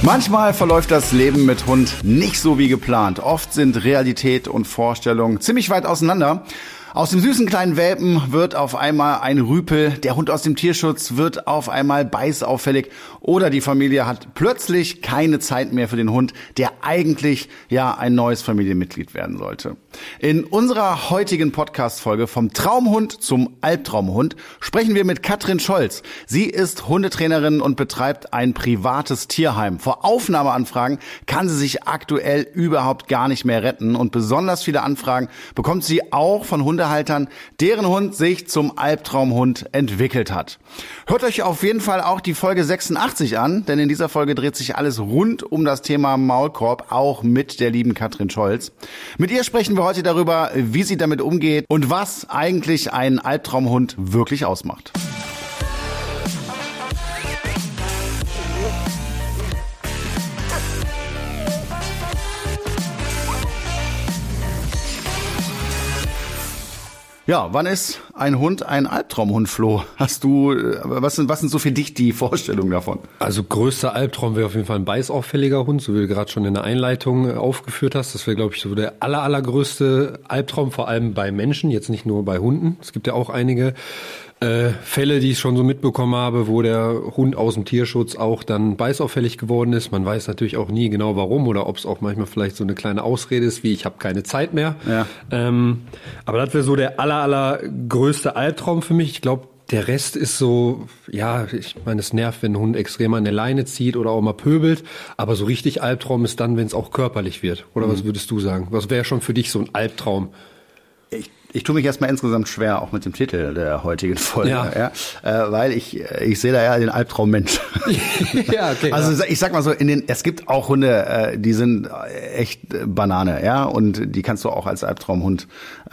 Manchmal verläuft das Leben mit Hund nicht so wie geplant. Oft sind Realität und Vorstellung ziemlich weit auseinander. Aus dem süßen kleinen Welpen wird auf einmal ein Rüpel, der Hund aus dem Tierschutz wird auf einmal beißauffällig oder die Familie hat plötzlich keine Zeit mehr für den Hund, der eigentlich ja ein neues Familienmitglied werden sollte. In unserer heutigen Podcast-Folge vom Traumhund zum Albtraumhund sprechen wir mit Katrin Scholz. Sie ist Hundetrainerin und betreibt ein privates Tierheim. Vor Aufnahmeanfragen kann sie sich aktuell überhaupt gar nicht mehr retten und besonders viele Anfragen bekommt sie auch von Hundehaltern, deren Hund sich zum Albtraumhund entwickelt hat. Hört euch auf jeden Fall auch die Folge 86 an, denn in dieser Folge dreht sich alles rund um das Thema Maulkorb, auch mit der lieben Katrin Scholz. Mit ihr sprechen wir heute darüber, wie sie damit umgeht und was eigentlich einen Albtraumhund wirklich ausmacht. Ja, wann ist ein Hund ein Albtraumhund, Flo? Was sind so für dich die Vorstellungen davon? Also größter Albtraum wäre auf jeden Fall ein beißauffälliger Hund, so wie du gerade schon in der Einleitung aufgeführt hast. Das wäre, glaube ich, so der allergrößte Albtraum, vor allem bei Menschen, jetzt nicht nur bei Hunden. Es gibt ja auch einige Fälle, die ich schon so mitbekommen habe, wo der Hund aus dem Tierschutz auch dann beißauffällig geworden ist. Man weiß natürlich auch nie genau warum oder ob es auch manchmal vielleicht so eine kleine Ausrede ist, wie ich habe keine Zeit mehr. Ja. Aber das wäre so der allergrößte Albtraum für mich. Ich glaube, der Rest ist so, ja, ich meine, es nervt, wenn ein Hund extrem an der Leine zieht oder auch mal pöbelt. Aber so richtig Albtraum ist dann, wenn es auch körperlich wird. Oder was würdest du sagen? Was wäre schon für dich so ein Albtraum? Ich tue mich erstmal insgesamt schwer, auch mit dem Titel der heutigen Folge, weil ich sehe da ja den Albtraummensch. Ja, okay. Also ich sag mal so, es gibt auch Hunde, die sind echt Banane, ja, und die kannst du auch als Albtraumhund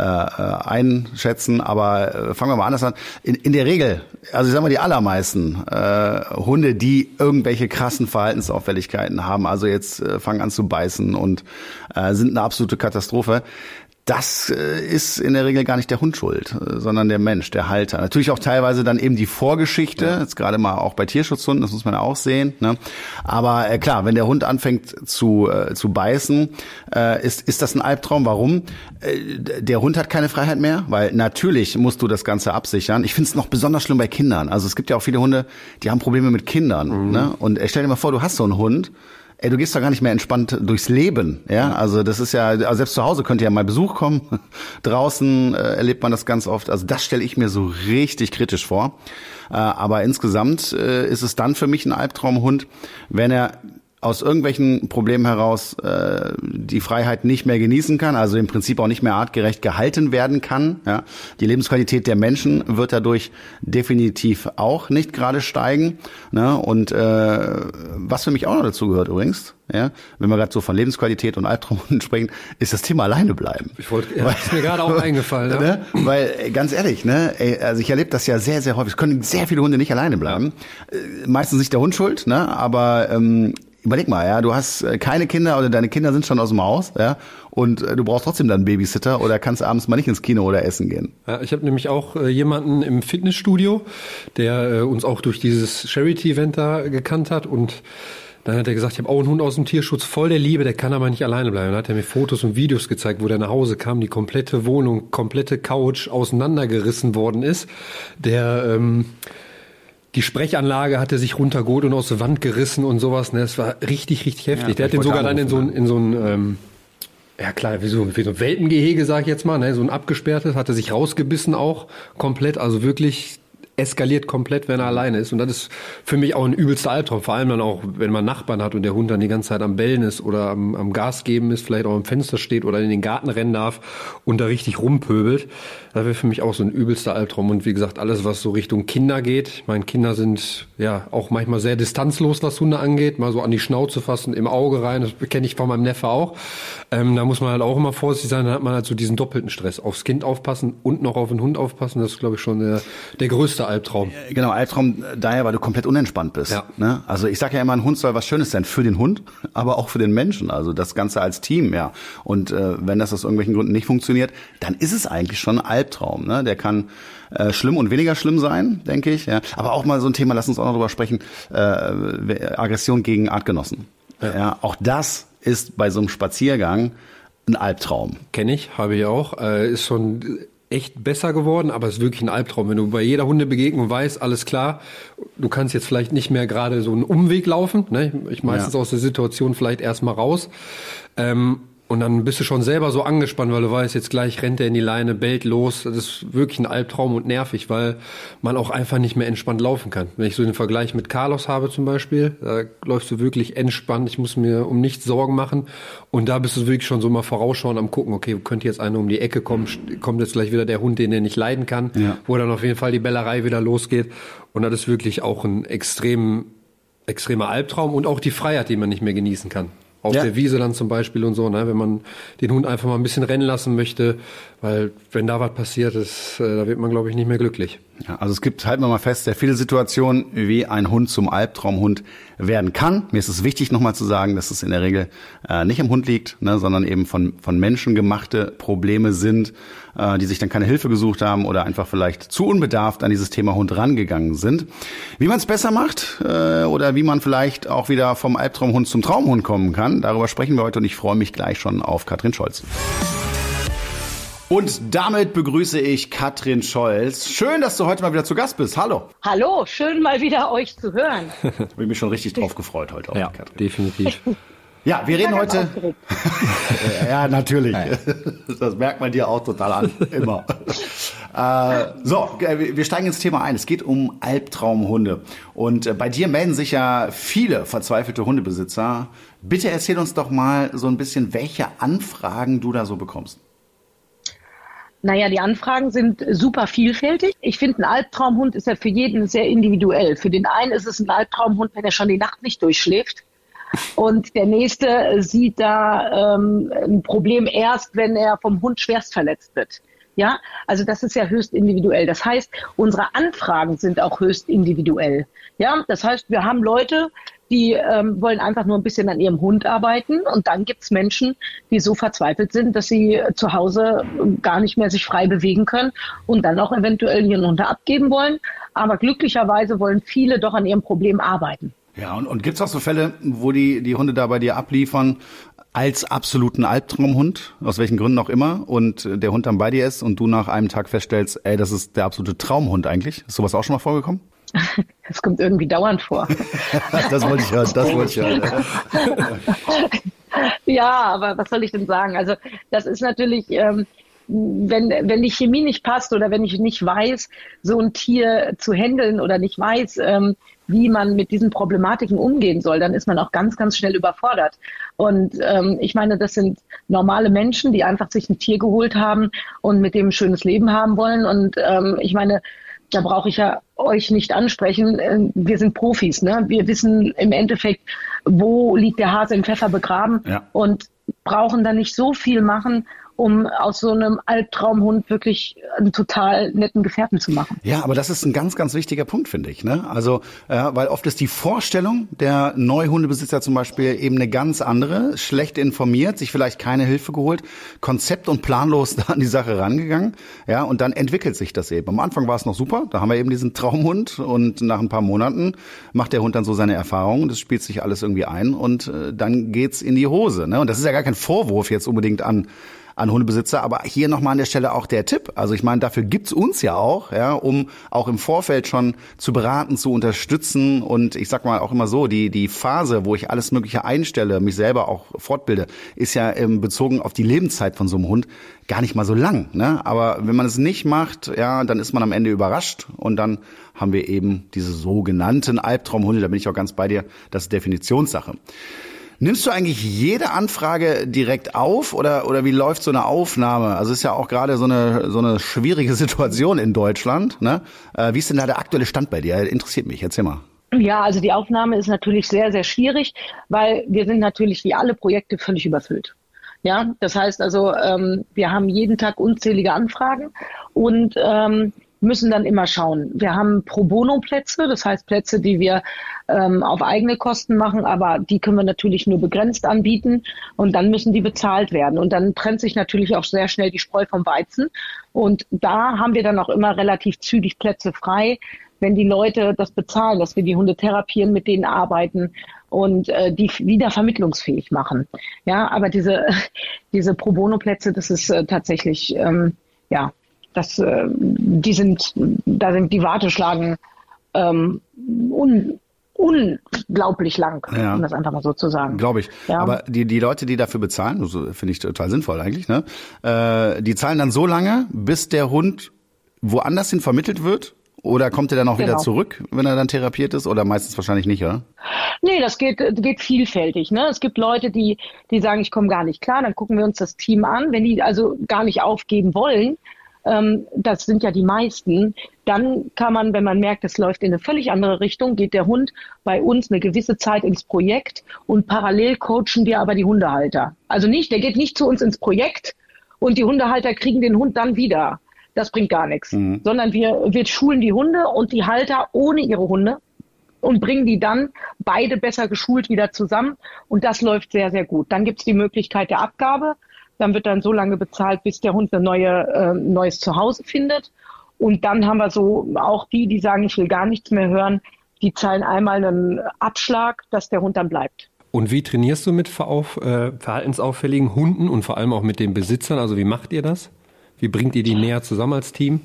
einschätzen, aber fangen wir mal anders an. In der Regel, also ich sag mal die allermeisten Hunde, die irgendwelche krassen Verhaltensauffälligkeiten haben, also jetzt fangen an zu beißen und sind eine absolute Katastrophe. Das ist in der Regel gar nicht der Hund schuld, sondern der Mensch, der Halter. Natürlich auch teilweise dann eben die Vorgeschichte, jetzt gerade mal auch bei Tierschutzhunden, das muss man ja auch sehen, ne? Aber klar, wenn der Hund anfängt zu beißen, ist das ein Albtraum. Warum? Der Hund hat keine Freiheit mehr, weil natürlich musst du das Ganze absichern. Ich finde es noch besonders schlimm bei Kindern. Also es gibt ja auch viele Hunde, die haben Probleme mit Kindern, ne? Und stell dir mal vor, du hast so einen Hund, du gehst doch gar nicht mehr entspannt durchs Leben, ja? Also das ist ja, also selbst zu Hause könnte ja mal Besuch kommen. Draußen erlebt man das ganz oft. Also das stelle ich mir so richtig kritisch vor. Aber insgesamt ist es dann für mich ein Albtraumhund, wenn er aus irgendwelchen Problemen heraus die Freiheit nicht mehr genießen kann, also im Prinzip auch nicht mehr artgerecht gehalten werden kann. Ja. Die Lebensqualität der Menschen wird dadurch definitiv auch nicht gerade steigen. Ne? Und was für mich auch noch dazu gehört übrigens, ja, wenn wir gerade so von Lebensqualität und Albtraumhunden sprechen, ist das Thema alleine bleiben. Ist mir gerade auch eingefallen. Ja? Ne? Weil ganz ehrlich, ne, also ich erlebe das ja sehr, sehr häufig. Es können sehr viele Hunde nicht alleine bleiben. Ja. Meistens nicht der Hund schuld, ne, aber überleg mal, ja, du hast keine Kinder oder deine Kinder sind schon aus dem Haus, ja, und du brauchst trotzdem dann einen Babysitter oder kannst abends mal nicht ins Kino oder essen gehen. Ja, ich habe nämlich auch jemanden im Fitnessstudio, der uns auch durch dieses Charity-Event da gekannt hat und dann hat er gesagt, ich habe auch einen Hund aus dem Tierschutz, voll der Liebe, der kann aber nicht alleine bleiben. Dann hat er mir Fotos und Videos gezeigt, wo der nach Hause kam, die komplette Wohnung, komplette Couch auseinandergerissen worden ist. Die Sprechanlage hatte sich runtergeholt und aus der Wand gerissen und sowas. Ne? Das war richtig, richtig heftig. Ja, der hat den sogar dann in so ein ja klar, wie so ein Welpengehege, sag ich jetzt mal, ne? So ein abgesperrtes, hatte sich rausgebissen auch komplett, also wirklich eskaliert komplett, wenn er alleine ist. Und das ist für mich auch ein übelster Albtraum. Vor allem dann auch, wenn man Nachbarn hat und der Hund dann die ganze Zeit am Bellen ist oder am Gas geben ist, vielleicht auch am Fenster steht oder in den Garten rennen darf und da richtig rumpöbelt. Das wäre für mich auch so ein übelster Albtraum. Und wie gesagt, alles, was so Richtung Kinder geht. Ich meine, Kinder sind ja auch manchmal sehr distanzlos, was Hunde angeht. Mal so an die Schnauze fassen, im Auge rein. Das kenne ich von meinem Neffe auch. Da muss man halt auch immer vorsichtig sein. Dann hat man halt so diesen doppelten Stress. Aufs Kind aufpassen und noch auf den Hund aufpassen. Das ist, glaube ich, schon der größte Albtraum. Genau, Albtraum daher, weil du komplett unentspannt bist. Ja. Ne? Also ich sage ja immer, ein Hund soll was Schönes sein für den Hund, aber auch für den Menschen. Also das Ganze als Team, ja. Und wenn das aus irgendwelchen Gründen nicht funktioniert, dann ist es eigentlich schon ein Albtraum. Ne? Der kann schlimm und weniger schlimm sein, denke ich. Ja. Aber auch mal so ein Thema, lass uns auch noch drüber sprechen, Aggression gegen Artgenossen. Ja, auch das ist bei so einem Spaziergang ein Albtraum. Kenne ich, habe ich auch. Ist schon echt besser geworden, aber es ist wirklich ein Albtraum. Wenn du bei jeder Hundebegegnung weißt, alles klar, du kannst jetzt vielleicht nicht mehr gerade so einen Umweg laufen. Ne? Ich meistens aus der Situation vielleicht erstmal raus. Und dann bist du schon selber so angespannt, weil du weißt, jetzt gleich rennt er in die Leine, bellt los. Das ist wirklich ein Albtraum und nervig, weil man auch einfach nicht mehr entspannt laufen kann. Wenn ich so den Vergleich mit Carlos habe zum Beispiel, da läufst du wirklich entspannt. Ich muss mir um nichts Sorgen machen. Und da bist du wirklich schon so mal vorausschauen am gucken, okay, könnte jetzt einer um die Ecke kommen, kommt jetzt gleich wieder der Hund, den er nicht leiden kann, wo dann auf jeden Fall die Bellerei wieder losgeht. Und das ist wirklich auch ein extremer Albtraum und auch die Freiheit, die man nicht mehr genießen kann. Auf der Wiese dann zum Beispiel und so, ne? Wenn man den Hund einfach mal ein bisschen rennen lassen möchte, weil wenn da was passiert ist, da wird man, glaube ich, nicht mehr glücklich. Ja, also es gibt, halten wir mal fest, sehr viele Situationen, wie ein Hund zum Albtraumhund werden kann. Mir ist es wichtig, nochmal zu sagen, dass es in der Regel nicht am Hund liegt, ne, sondern eben von Menschen gemachte Probleme sind, die sich dann keine Hilfe gesucht haben oder einfach vielleicht zu unbedarft an dieses Thema Hund rangegangen sind. Wie man es besser macht oder wie man vielleicht auch wieder vom Albtraumhund zum Traumhund kommen kann, darüber sprechen wir heute und ich freue mich gleich schon auf Katrin Scholz. Und damit begrüße ich Katrin Scholz. Schön, dass du heute mal wieder zu Gast bist. Hallo. Hallo, schön mal wieder euch zu hören. Habe ich mich schon richtig drauf gefreut heute auch, Katrin. Definitiv. Ja, wir reden heute. Ja, natürlich. Das merkt man dir auch total an. Immer. Wir steigen ins Thema ein. Es geht um Albtraumhunde. Und bei dir melden sich ja viele verzweifelte Hundebesitzer. Bitte erzähl uns doch mal so ein bisschen, welche Anfragen du da so bekommst. Naja, die Anfragen sind super vielfältig. Ich finde, ein Albtraumhund ist ja für jeden sehr individuell. Für den einen ist es ein Albtraumhund, wenn er schon die Nacht nicht durchschläft. Und der nächste sieht da ein Problem erst, wenn er vom Hund schwerst verletzt wird. Ja, also das ist ja höchst individuell. Das heißt, unsere Anfragen sind auch höchst individuell. Ja, das heißt, wir haben Leute, die wollen einfach nur ein bisschen an ihrem Hund arbeiten. Und dann gibt's Menschen, die so verzweifelt sind, dass sie zu Hause gar nicht mehr sich frei bewegen können und dann auch eventuell ihren Hund abgeben wollen. Aber glücklicherweise wollen viele doch an ihrem Problem arbeiten. Ja, und gibt's auch so Fälle, wo die Hunde da bei dir abliefern als absoluten Albtraumhund, aus welchen Gründen auch immer, und der Hund dann bei dir ist und du nach einem Tag feststellst, ey, das ist der absolute Traumhund eigentlich? Ist sowas auch schon mal vorgekommen? Das kommt irgendwie dauernd vor. Das wollte ich hören. Ja, aber was soll ich denn sagen? Also das ist natürlich, wenn die Chemie nicht passt oder wenn ich nicht weiß, so ein Tier zu handeln oder nicht weiß, wie man mit diesen Problematiken umgehen soll, dann ist man auch ganz, ganz schnell überfordert. Und ich meine, das sind normale Menschen, die einfach sich ein Tier geholt haben und mit dem ein schönes Leben haben wollen. Und ich meine, da brauche ich ja euch nicht ansprechen. Wir sind Profis, ne? Wir wissen im Endeffekt, wo liegt der Hase im Pfeffer begraben und brauchen da nicht so viel machen, um aus so einem Albtraumhund wirklich einen total netten Gefährten zu machen. Ja, aber das ist ein ganz, ganz wichtiger Punkt, finde ich, ne? Also, weil oft ist die Vorstellung der Neuhundebesitzer zum Beispiel eben eine ganz andere, schlecht informiert, sich vielleicht keine Hilfe geholt, konzept- und planlos da an die Sache rangegangen, ja, und dann entwickelt sich das eben. Am Anfang war es noch super, da haben wir eben diesen Traumhund und nach ein paar Monaten macht der Hund dann so seine Erfahrungen, das spielt sich alles irgendwie ein und dann geht's in die Hose, ne? Und das ist ja gar kein Vorwurf jetzt unbedingt an Hundebesitzer, aber hier nochmal an der Stelle auch der Tipp. Also ich meine, dafür gibt's uns ja auch, ja, um auch im Vorfeld schon zu beraten, zu unterstützen und ich sag mal auch immer so, die Phase, wo ich alles Mögliche einstelle, mich selber auch fortbilde, ist ja bezogen auf die Lebenszeit von so einem Hund gar nicht mal so lang, ne? Aber wenn man es nicht macht, ja, dann ist man am Ende überrascht und dann haben wir eben diese sogenannten Albtraumhunde, da bin ich auch ganz bei dir, das ist Definitionssache. Nimmst du eigentlich jede Anfrage direkt auf oder wie läuft so eine Aufnahme? Also ist ja auch gerade so eine schwierige Situation in Deutschland, ne? Wie ist denn da der aktuelle Stand bei dir? Interessiert mich, erzähl mal. Ja, also die Aufnahme ist natürlich sehr, sehr schwierig, weil wir sind natürlich wie alle Projekte völlig überfüllt. Ja, das heißt also, wir haben jeden Tag unzählige Anfragen und müssen dann immer schauen. Wir haben Pro-Bono-Plätze, das heißt Plätze, die wir auf eigene Kosten machen, aber die können wir natürlich nur begrenzt anbieten und dann müssen die bezahlt werden. Und dann trennt sich natürlich auch sehr schnell die Spreu vom Weizen. Und da haben wir dann auch immer relativ zügig Plätze frei, wenn die Leute das bezahlen, dass wir die Hunde therapieren, mit denen arbeiten und die wieder vermittlungsfähig machen. Ja, aber diese Pro-Bono-Plätze, das ist tatsächlich, da sind die Warteschlangen unglaublich lang, um das einfach mal so zu sagen. Glaube ich. Ja. Aber die Leute, die dafür bezahlen, das finde ich total sinnvoll eigentlich, ne? Die zahlen dann so lange, bis der Hund woanders hin vermittelt wird? Oder kommt er dann auch wieder zurück, wenn er dann therapiert ist? Oder meistens wahrscheinlich nicht, oder? Nee, das geht vielfältig. Ne? Es gibt Leute, die sagen, ich komme gar nicht klar. Dann gucken wir uns das Team an. Wenn die also gar nicht aufgeben wollen, das sind ja die meisten, dann kann man, wenn man merkt, es läuft in eine völlig andere Richtung, geht der Hund bei uns eine gewisse Zeit ins Projekt und parallel coachen wir aber die Hundehalter. Also der geht nicht zu uns ins Projekt und die Hundehalter kriegen den Hund dann wieder. Das bringt gar nichts. Sondern wir schulen die Hunde und die Halter ohne ihre Hunde und bringen die dann beide besser geschult wieder zusammen. Und das läuft sehr, sehr gut. Dann gibt es die Möglichkeit der Abgabe. Dann wird dann so lange bezahlt, bis der Hund ein neues Zuhause findet. Und dann haben wir so auch die sagen, ich will gar nichts mehr hören, die zahlen einmal einen Abschlag, dass der Hund dann bleibt. Und wie trainierst du mit verhaltensauffälligen Hunden und vor allem auch mit den Besitzern? Also wie macht ihr das? Wie bringt ihr die näher zusammen als Team?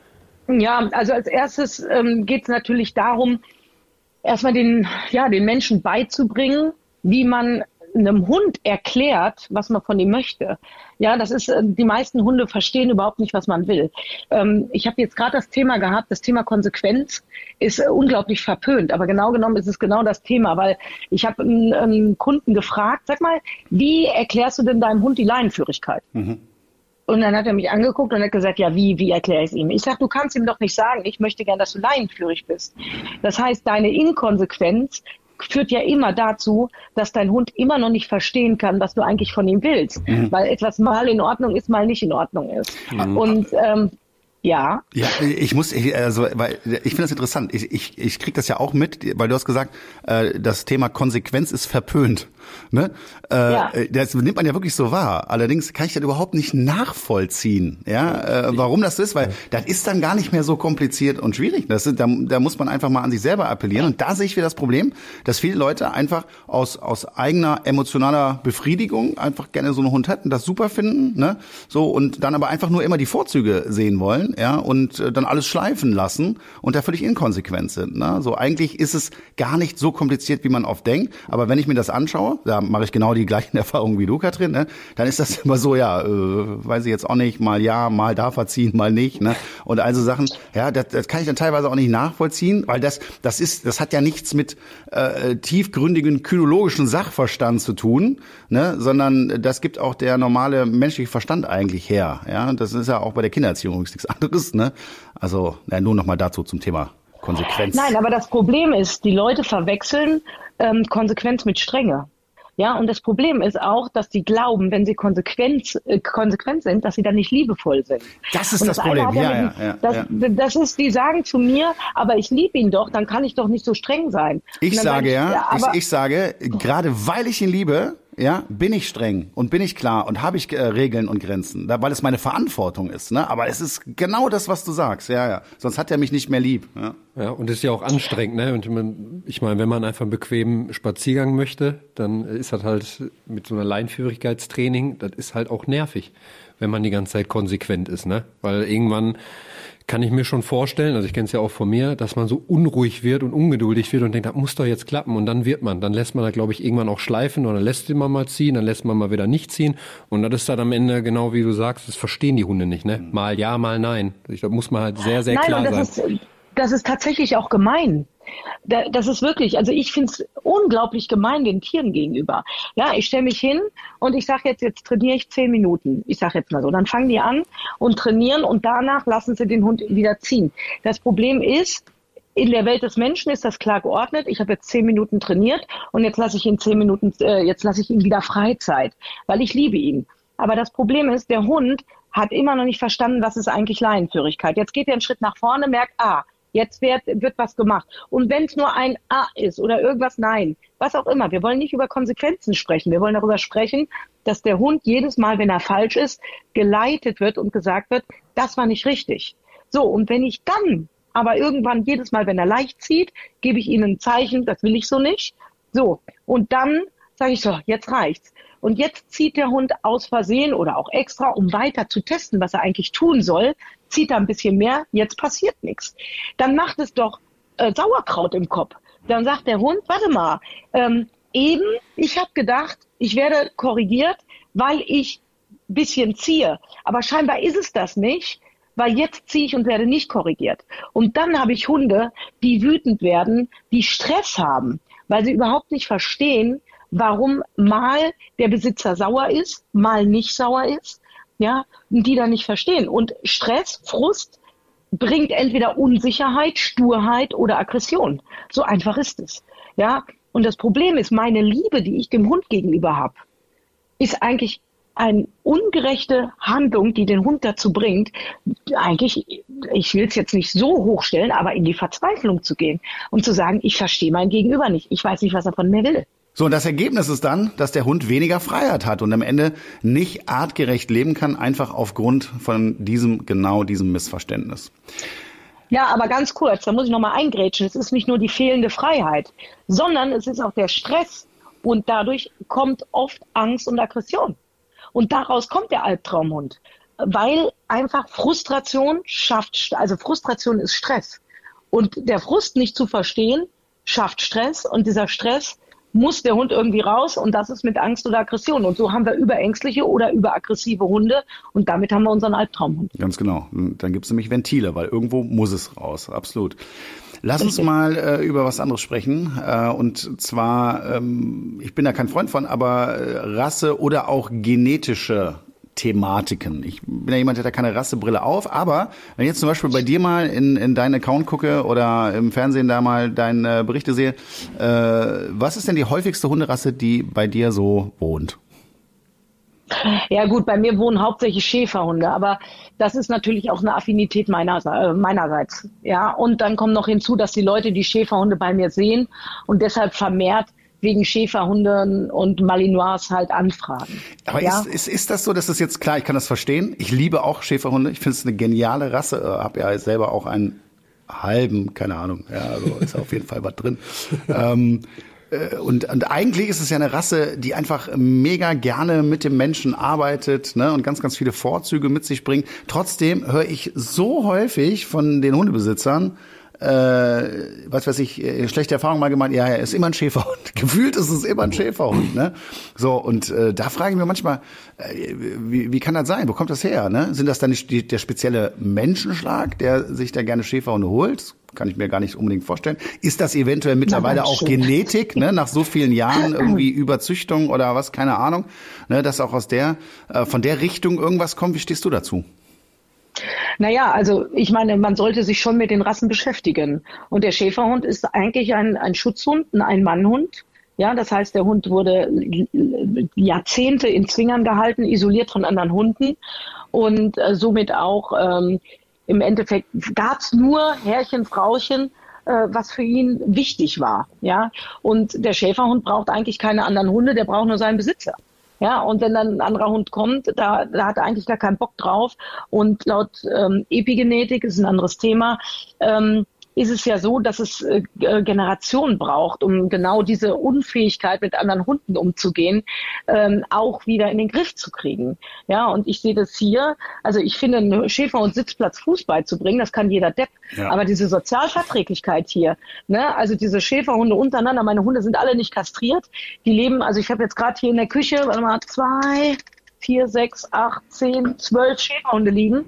Ja, also als erstes geht es natürlich darum, erstmal den Menschen beizubringen, wie man einem Hund erklärt, was man von ihm möchte. Ja, das ist, die meisten Hunde verstehen überhaupt nicht, was man will. Ich habe jetzt gerade das Thema Konsequenz ist unglaublich verpönt, aber genau genommen ist es genau das Thema, weil ich habe einen Kunden gefragt, sag mal, wie erklärst du denn deinem Hund die Leinenführigkeit? Und dann hat er mich angeguckt und hat gesagt, ja, wie erkläre ich es ihm? Ich sage, du kannst ihm doch nicht sagen, ich möchte gern, dass du leinenführig bist. Das heißt, deine Inkonsequenz führt ja immer dazu, dass dein Hund immer noch nicht verstehen kann, was du eigentlich von ihm willst. Weil etwas mal in Ordnung ist, mal nicht in Ordnung ist. Und ja. Ja, weil ich finde das interessant. Ich kriege das ja auch mit, weil du hast gesagt, das Thema Konsequenz ist verpönt. Ne? Das nimmt man ja wirklich so wahr. Allerdings kann ich das überhaupt nicht nachvollziehen, warum das so ist, weil das ist dann gar nicht mehr so kompliziert und schwierig. Da muss man einfach mal an sich selber appellieren. Und da sehe ich wieder das Problem, dass viele Leute einfach aus eigener emotionaler Befriedigung einfach gerne so einen Hund hätten, das super finden, ne? So, und dann aber einfach nur immer die Vorzüge sehen wollen, und dann alles schleifen lassen und da völlig inkonsequent sind, ne? So, eigentlich ist es gar nicht so kompliziert, wie man oft denkt. Aber wenn ich mir das anschaue, da mache ich genau die gleichen Erfahrungen wie du, Katrin, ne? Dann ist das immer so, weiß ich jetzt auch nicht, mal ja, mal da verziehen, mal nicht, ne? Und also Sachen, das kann ich dann teilweise auch nicht nachvollziehen, weil das hat ja nichts mit tiefgründigen kynologischen Sachverstand zu tun, ne? Sondern das gibt auch der normale menschliche Verstand eigentlich her, ja? Das ist ja auch bei der Kindererziehung nichts anderes, ne? Also, nur noch mal dazu zum Thema Konsequenz. Nein, aber das Problem ist, die Leute verwechseln Konsequenz mit Strenge. Ja, und das Problem ist auch, dass die glauben, wenn sie konsequent sind, dass sie dann nicht liebevoll sind. Das ist das Problem, Das ist, die sagen zu mir, aber ich liebe ihn doch, dann kann ich doch nicht so streng sein. Ich sage, gerade weil ich ihn liebe, bin ich streng und bin ich klar und habe ich Regeln und Grenzen, weil es meine Verantwortung ist, ne? Aber es ist genau das, was du sagst, sonst hat er mich nicht mehr lieb. Ja, und es ist ja auch anstrengend, ne? Und ich meine, wenn man einfach einen bequemen Spaziergang möchte, dann ist das halt mit so einer Leinenführigkeitstraining, das ist halt auch nervig, wenn man die ganze Zeit konsequent ist, ne? Weil irgendwann kann ich mir schon vorstellen, also ich kenne es ja auch von mir, dass man so unruhig wird und ungeduldig wird und denkt, das muss doch jetzt klappen, und dann lässt man da, glaube ich, irgendwann auch schleifen, oder lässt man mal ziehen, dann lässt man mal wieder nicht ziehen, und das ist dann am Ende genau wie du sagst, das verstehen die Hunde nicht, ne? Mal ja, mal nein. Da muss man halt sehr, sehr klar sein. Das ist tatsächlich auch gemein. Das ist wirklich, also ich finde es unglaublich gemein den Tieren gegenüber. Ja, ich stelle mich hin und ich sage jetzt trainiere ich 10 Minuten. Ich sage jetzt mal so, dann fangen die an und trainieren und danach lassen sie den Hund wieder ziehen. Das Problem ist, in der Welt des Menschen ist das klar geordnet. Ich habe jetzt 10 Minuten trainiert und jetzt lasse ich ihn 10 Minuten, jetzt lasse ich ihm wieder Freizeit, weil ich liebe ihn. Aber das Problem ist, der Hund hat immer noch nicht verstanden, was ist eigentlich Leinenführigkeit. Jetzt geht er einen Schritt nach vorne, merkt, jetzt wird was gemacht. Und wenn es nur ein ist oder irgendwas, nein, was auch immer. Wir wollen nicht über Konsequenzen sprechen. Wir wollen darüber sprechen, dass der Hund jedes Mal, wenn er falsch ist, geleitet wird und gesagt wird, das war nicht richtig. So, und wenn ich dann aber irgendwann jedes Mal, wenn er leicht zieht, gebe ich ihm ein Zeichen, das will ich so nicht. So, und dann sage ich so, jetzt reicht's. Und jetzt zieht der Hund aus Versehen oder auch extra, um weiter zu testen, was er eigentlich tun soll, zieht er ein bisschen mehr, jetzt passiert nichts. Dann macht es doch Sauerkraut im Kopf. Dann sagt der Hund, warte mal, ich habe gedacht, ich werde korrigiert, weil ich ein bisschen ziehe. Aber scheinbar ist es das nicht, weil jetzt ziehe ich und werde nicht korrigiert. Und dann habe ich Hunde, die wütend werden, die Stress haben, weil sie überhaupt nicht verstehen, warum mal der Besitzer sauer ist, mal nicht sauer ist, ja, und die dann nicht verstehen. Und Stress, Frust bringt entweder Unsicherheit, Sturheit oder Aggression. So einfach ist es, ja. Und das Problem ist, meine Liebe, die ich dem Hund gegenüber habe, ist eigentlich eine ungerechte Handlung, die den Hund dazu bringt, eigentlich, ich will es jetzt nicht so hochstellen, aber in die Verzweiflung zu gehen und zu sagen, ich verstehe mein Gegenüber nicht, ich weiß nicht, was er von mir will. So, und das Ergebnis ist dann, dass der Hund weniger Freiheit hat und am Ende nicht artgerecht leben kann, einfach aufgrund von diesem Missverständnis. Ja, aber ganz kurz, da muss ich nochmal eingrätschen. Es ist nicht nur die fehlende Freiheit, sondern es ist auch der Stress und dadurch kommt oft Angst und Aggression. Und daraus kommt der Albtraumhund, weil einfach Frustration Frustration ist Stress. Und der Frust nicht zu verstehen, schafft Stress und dieser Stress muss der Hund irgendwie raus und das ist mit Angst oder Aggression. Und so haben wir überängstliche oder überaggressive Hunde und damit haben wir unseren Albtraumhund. Ganz genau. Dann gibt es nämlich Ventile, weil irgendwo muss es raus. Absolut. Lass uns mal über was anderes sprechen. Und zwar, ich bin da kein Freund von, aber Rasse oder auch genetische Thematiken. Ich bin ja jemand, der hat keine Rassebrille auf, aber wenn ich jetzt zum Beispiel bei dir mal in deinen Account gucke oder im Fernsehen da mal deine Berichte sehe, was ist denn die häufigste Hunderasse, die bei dir so wohnt? Ja gut, bei mir wohnen hauptsächlich Schäferhunde, aber das ist natürlich auch eine Affinität meinerseits. Ja, und dann kommt noch hinzu, dass die Leute die Schäferhunde bei mir sehen und deshalb vermehrt wegen Schäferhunden und Malinois halt anfragen. Aber ja? ist das so, dass das jetzt, klar, ich kann das verstehen. Ich liebe auch Schäferhunde. Ich finde es eine geniale Rasse. Habe ja selber auch einen halben, keine Ahnung. Ja, also ist auf jeden Fall was drin. Und eigentlich ist es ja eine Rasse, die einfach mega gerne mit dem Menschen arbeitet, ne, und ganz, ganz viele Vorzüge mit sich bringt. Trotzdem höre ich so häufig von den Hundebesitzern, was weiß ich, schlechte Erfahrung mal gemacht, ja, ist immer ein Schäferhund. Gefühlt ist es immer ein Schäferhund, ne? So, und da frage ich mich manchmal, wie kann das sein? Wo kommt das her, ne? Sind das dann nicht der spezielle Menschenschlag, der sich da gerne Schäferhunde holt? Kann ich mir gar nicht unbedingt vorstellen. Ist das eventuell mittlerweile auch Genetik, ne? Nach so vielen Jahren irgendwie Überzüchtung oder was, keine Ahnung, ne? Dass auch von der Richtung irgendwas kommt. Wie stehst du dazu? Naja, also ich meine, man sollte sich schon mit den Rassen beschäftigen. Und der Schäferhund ist eigentlich ein Schutzhund, ein Ein-Mann-Hund. Ja, das heißt, der Hund wurde Jahrzehnte in Zwingern gehalten, isoliert von anderen Hunden. Und somit auch im Endeffekt gab es nur Herrchen, Frauchen, was für ihn wichtig war. Ja, und der Schäferhund braucht eigentlich keine anderen Hunde, der braucht nur seinen Besitzer. Ja, und wenn dann ein anderer Hund kommt, da hat er eigentlich gar keinen Bock drauf. Und laut Epigenetik, ist ein anderes Thema, ist es ja so, dass es Generationen braucht, um genau diese Unfähigkeit, mit anderen Hunden umzugehen, auch wieder in den Griff zu kriegen. Ja, und ich sehe das hier, also ich finde, einen Schäferhund Sitzplatz Fuß beizubringen, das kann jeder Depp. Ja. Aber diese Sozialverträglichkeit hier, ne, also diese Schäferhunde untereinander, meine Hunde sind alle nicht kastriert, die leben, also ich habe jetzt gerade hier in der Küche, warte mal, 2, 4, 6, 8, 10, 12 Schäferhunde liegen.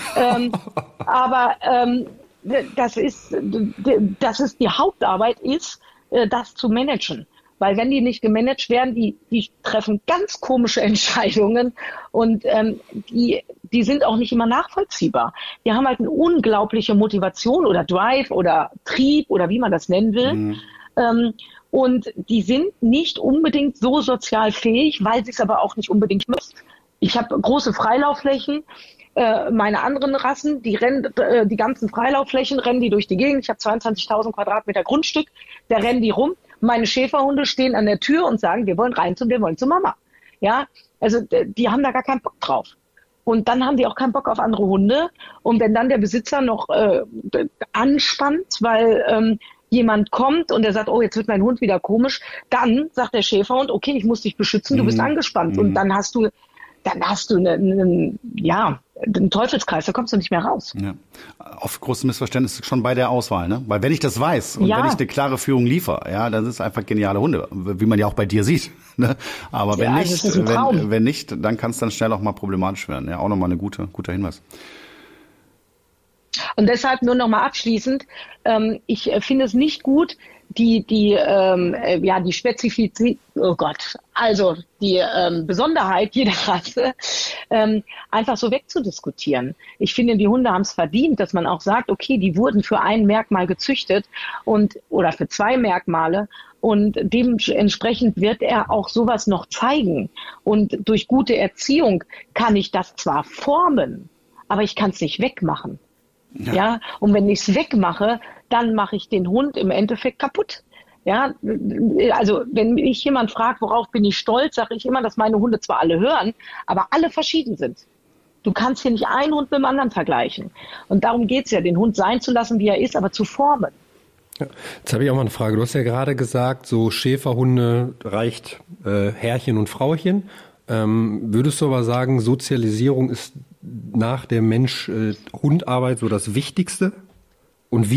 Das ist die Hauptarbeit ist, das zu managen. Weil wenn die nicht gemanagt werden, die treffen ganz komische Entscheidungen und die sind auch nicht immer nachvollziehbar. Die haben halt eine unglaubliche Motivation oder Drive oder Trieb oder wie man das nennen will. Mhm. Und die sind nicht unbedingt so sozial fähig, weil sie es aber auch nicht unbedingt müssen. Ich habe große Freilaufflächen. Meine anderen Rassen, die rennen, die ganzen Freilaufflächen rennen die durch die Gegend. Ich habe 22.000 Quadratmeter Grundstück, da rennen die rum. Meine Schäferhunde stehen an der Tür und sagen, wir wollen rein wir wollen zu Mama. Ja, also die haben da gar keinen Bock drauf. Und dann haben die auch keinen Bock auf andere Hunde. Und wenn dann der Besitzer noch anspannt, weil jemand kommt und der sagt, oh, jetzt wird mein Hund wieder komisch, dann sagt der Schäferhund, okay, ich muss dich beschützen, du bist angespannt. Und dann hast du einen Teufelskreis, da kommst du nicht mehr raus. Ja. Oft großes Missverständnis schon bei der Auswahl, ne? Weil wenn ich das weiß und wenn ich eine klare Führung liefere, ja, dann sind es einfach geniale Hunde, wie man ja auch bei dir sieht. Ne? Aber wenn nicht, dann kann es dann schnell auch mal problematisch werden. Ja, auch nochmal ein guter Hinweis. Und deshalb nur noch mal abschließend, ich finde es nicht gut, die Spezifität, die Besonderheit jeder Rasse einfach so wegzudiskutieren. Ich finde, die Hunde haben es verdient, dass man auch sagt, okay, die wurden für ein Merkmal gezüchtet oder für 2 Merkmale und dementsprechend wird er auch sowas noch zeigen. Und durch gute Erziehung kann ich das zwar formen, aber ich kann es nicht wegmachen. Ja, und wenn ich es wegmache, dann mache ich den Hund im Endeffekt kaputt. Ja, also wenn mich jemand fragt, worauf bin ich stolz, sage ich immer, dass meine Hunde zwar alle hören, aber alle verschieden sind. Du kannst hier nicht einen Hund mit dem anderen vergleichen. Und darum geht's ja, den Hund sein zu lassen, wie er ist, aber zu formen. Ja, jetzt habe ich auch mal eine Frage. Du hast ja gerade gesagt, so Schäferhunde reicht Herrchen und Frauchen. Würdest du aber sagen, Sozialisierung ist nach der Mensch-Hund-Arbeit so das Wichtigste? Und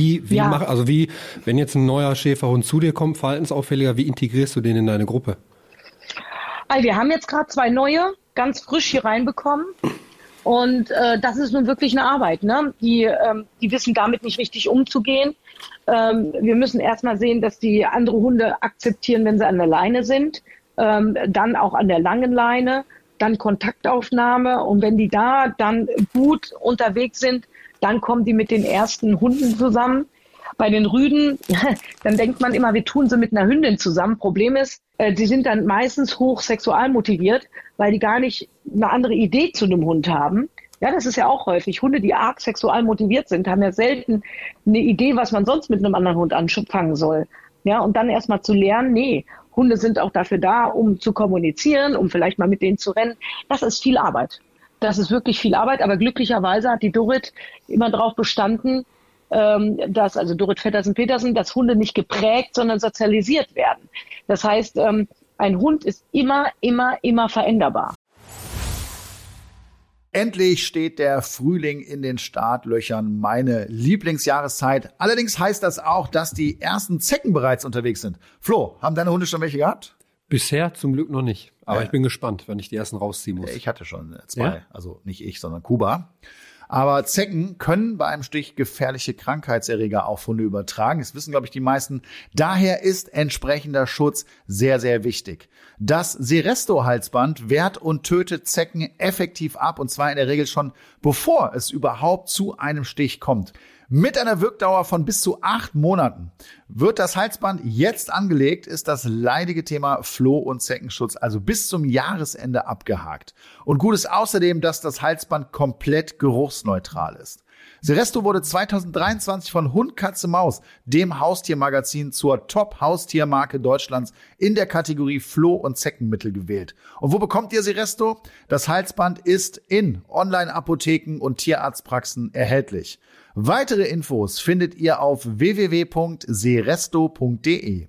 wenn jetzt ein neuer Schäferhund zu dir kommt, verhaltensauffälliger, wie integrierst du den in deine Gruppe? Also wir haben jetzt gerade 2 neue, ganz frisch hier reinbekommen. Und das ist nun wirklich eine Arbeit, ne? Die wissen damit nicht richtig umzugehen. Wir müssen erstmal sehen, dass die andere Hunde akzeptieren, wenn sie an der Leine sind. Dann auch an der langen Leine, dann Kontaktaufnahme. Und wenn die da dann gut unterwegs sind, dann kommen die mit den ersten Hunden zusammen. Bei den Rüden, dann denkt man immer, wir tun sie mit einer Hündin zusammen. Problem ist, die sind dann meistens hoch sexual motiviert, weil die gar nicht eine andere Idee zu einem Hund haben. Ja, das ist ja auch häufig. Hunde, die arg sexual motiviert sind, haben ja selten eine Idee, was man sonst mit einem anderen Hund anfangen soll. Ja, und dann erstmal zu lernen, nee, Hunde sind auch dafür da, um zu kommunizieren, um vielleicht mal mit denen zu rennen. Das ist viel Arbeit. Das ist wirklich viel Arbeit, aber glücklicherweise hat die Dorit immer darauf bestanden, also Dorit Vettersen-Petersen, dass Hunde nicht geprägt, sondern sozialisiert werden. Das heißt, ein Hund ist immer veränderbar. Endlich steht der Frühling in den Startlöchern, meine Lieblingsjahreszeit. Allerdings heißt das auch, dass die ersten Zecken bereits unterwegs sind. Flo, haben deine Hunde schon welche gehabt? Bisher zum Glück noch nicht. Aber ich bin gespannt, wenn ich die ersten rausziehen muss. Ich hatte schon 2. Ja? Also nicht ich, sondern Kuba. Aber Zecken können bei einem Stich gefährliche Krankheitserreger auf Hunde übertragen. Das wissen, glaube ich, die meisten. Daher ist entsprechender Schutz sehr, sehr wichtig. Das Seresto-Halsband wehrt und tötet Zecken effektiv ab, und zwar in der Regel schon, bevor es überhaupt zu einem Stich kommt. Mit einer Wirkdauer von bis zu 8 Monaten. Wird das Halsband jetzt angelegt, ist das leidige Thema Floh- und Zeckenschutz also bis zum Jahresende abgehakt. Und gut ist außerdem, dass das Halsband komplett geruchsneutral ist. Seresto wurde 2023 von Hund, Katze, Maus, dem Haustiermagazin, zur Top-Haustiermarke Deutschlands in der Kategorie Floh- und Zeckenmittel gewählt. Und wo bekommt ihr Seresto? Das Halsband ist in Online-Apotheken und Tierarztpraxen erhältlich. Weitere Infos findet ihr auf www.seresto.de.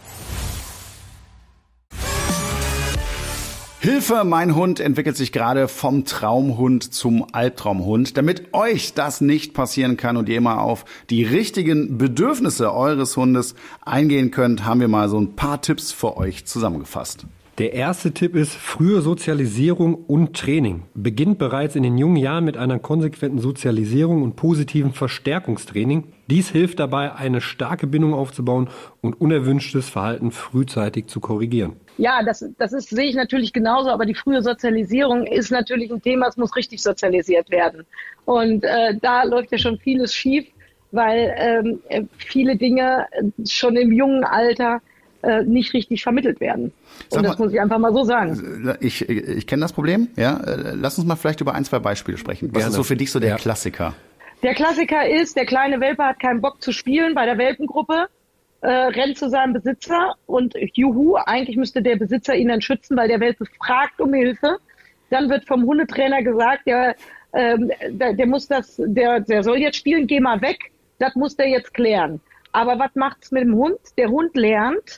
Hilfe, mein Hund entwickelt sich gerade vom Traumhund zum Albtraumhund. Damit euch das nicht passieren kann und ihr immer auf die richtigen Bedürfnisse eures Hundes eingehen könnt, haben wir mal so ein paar Tipps für euch zusammengefasst. Der erste Tipp ist frühe Sozialisierung und Training. Beginnt bereits in den jungen Jahren mit einer konsequenten Sozialisierung und positiven Verstärkungstraining. Dies hilft dabei, eine starke Bindung aufzubauen und unerwünschtes Verhalten frühzeitig zu korrigieren. Ja, das sehe ich natürlich genauso, aber die frühe Sozialisierung ist natürlich ein Thema, es muss richtig sozialisiert werden. Und da läuft ja schon vieles schief, weil viele Dinge schon im jungen Alter nicht richtig vermittelt werden. Und das muss ich einfach mal so sagen. Ich kenne das Problem, ja. Lass uns mal vielleicht über 1, 2 Beispiele sprechen. Was ist so für dich so der Klassiker? Der Klassiker ist, der kleine Welpe hat keinen Bock zu spielen bei der Welpengruppe, rennt zu seinem Besitzer und juhu, eigentlich müsste der Besitzer ihn dann schützen, weil der Welpe fragt um Hilfe. Dann wird vom Hundetrainer gesagt, der soll jetzt spielen, geh mal weg, das muss der jetzt klären. Aber was macht's mit dem Hund? Der Hund lernt,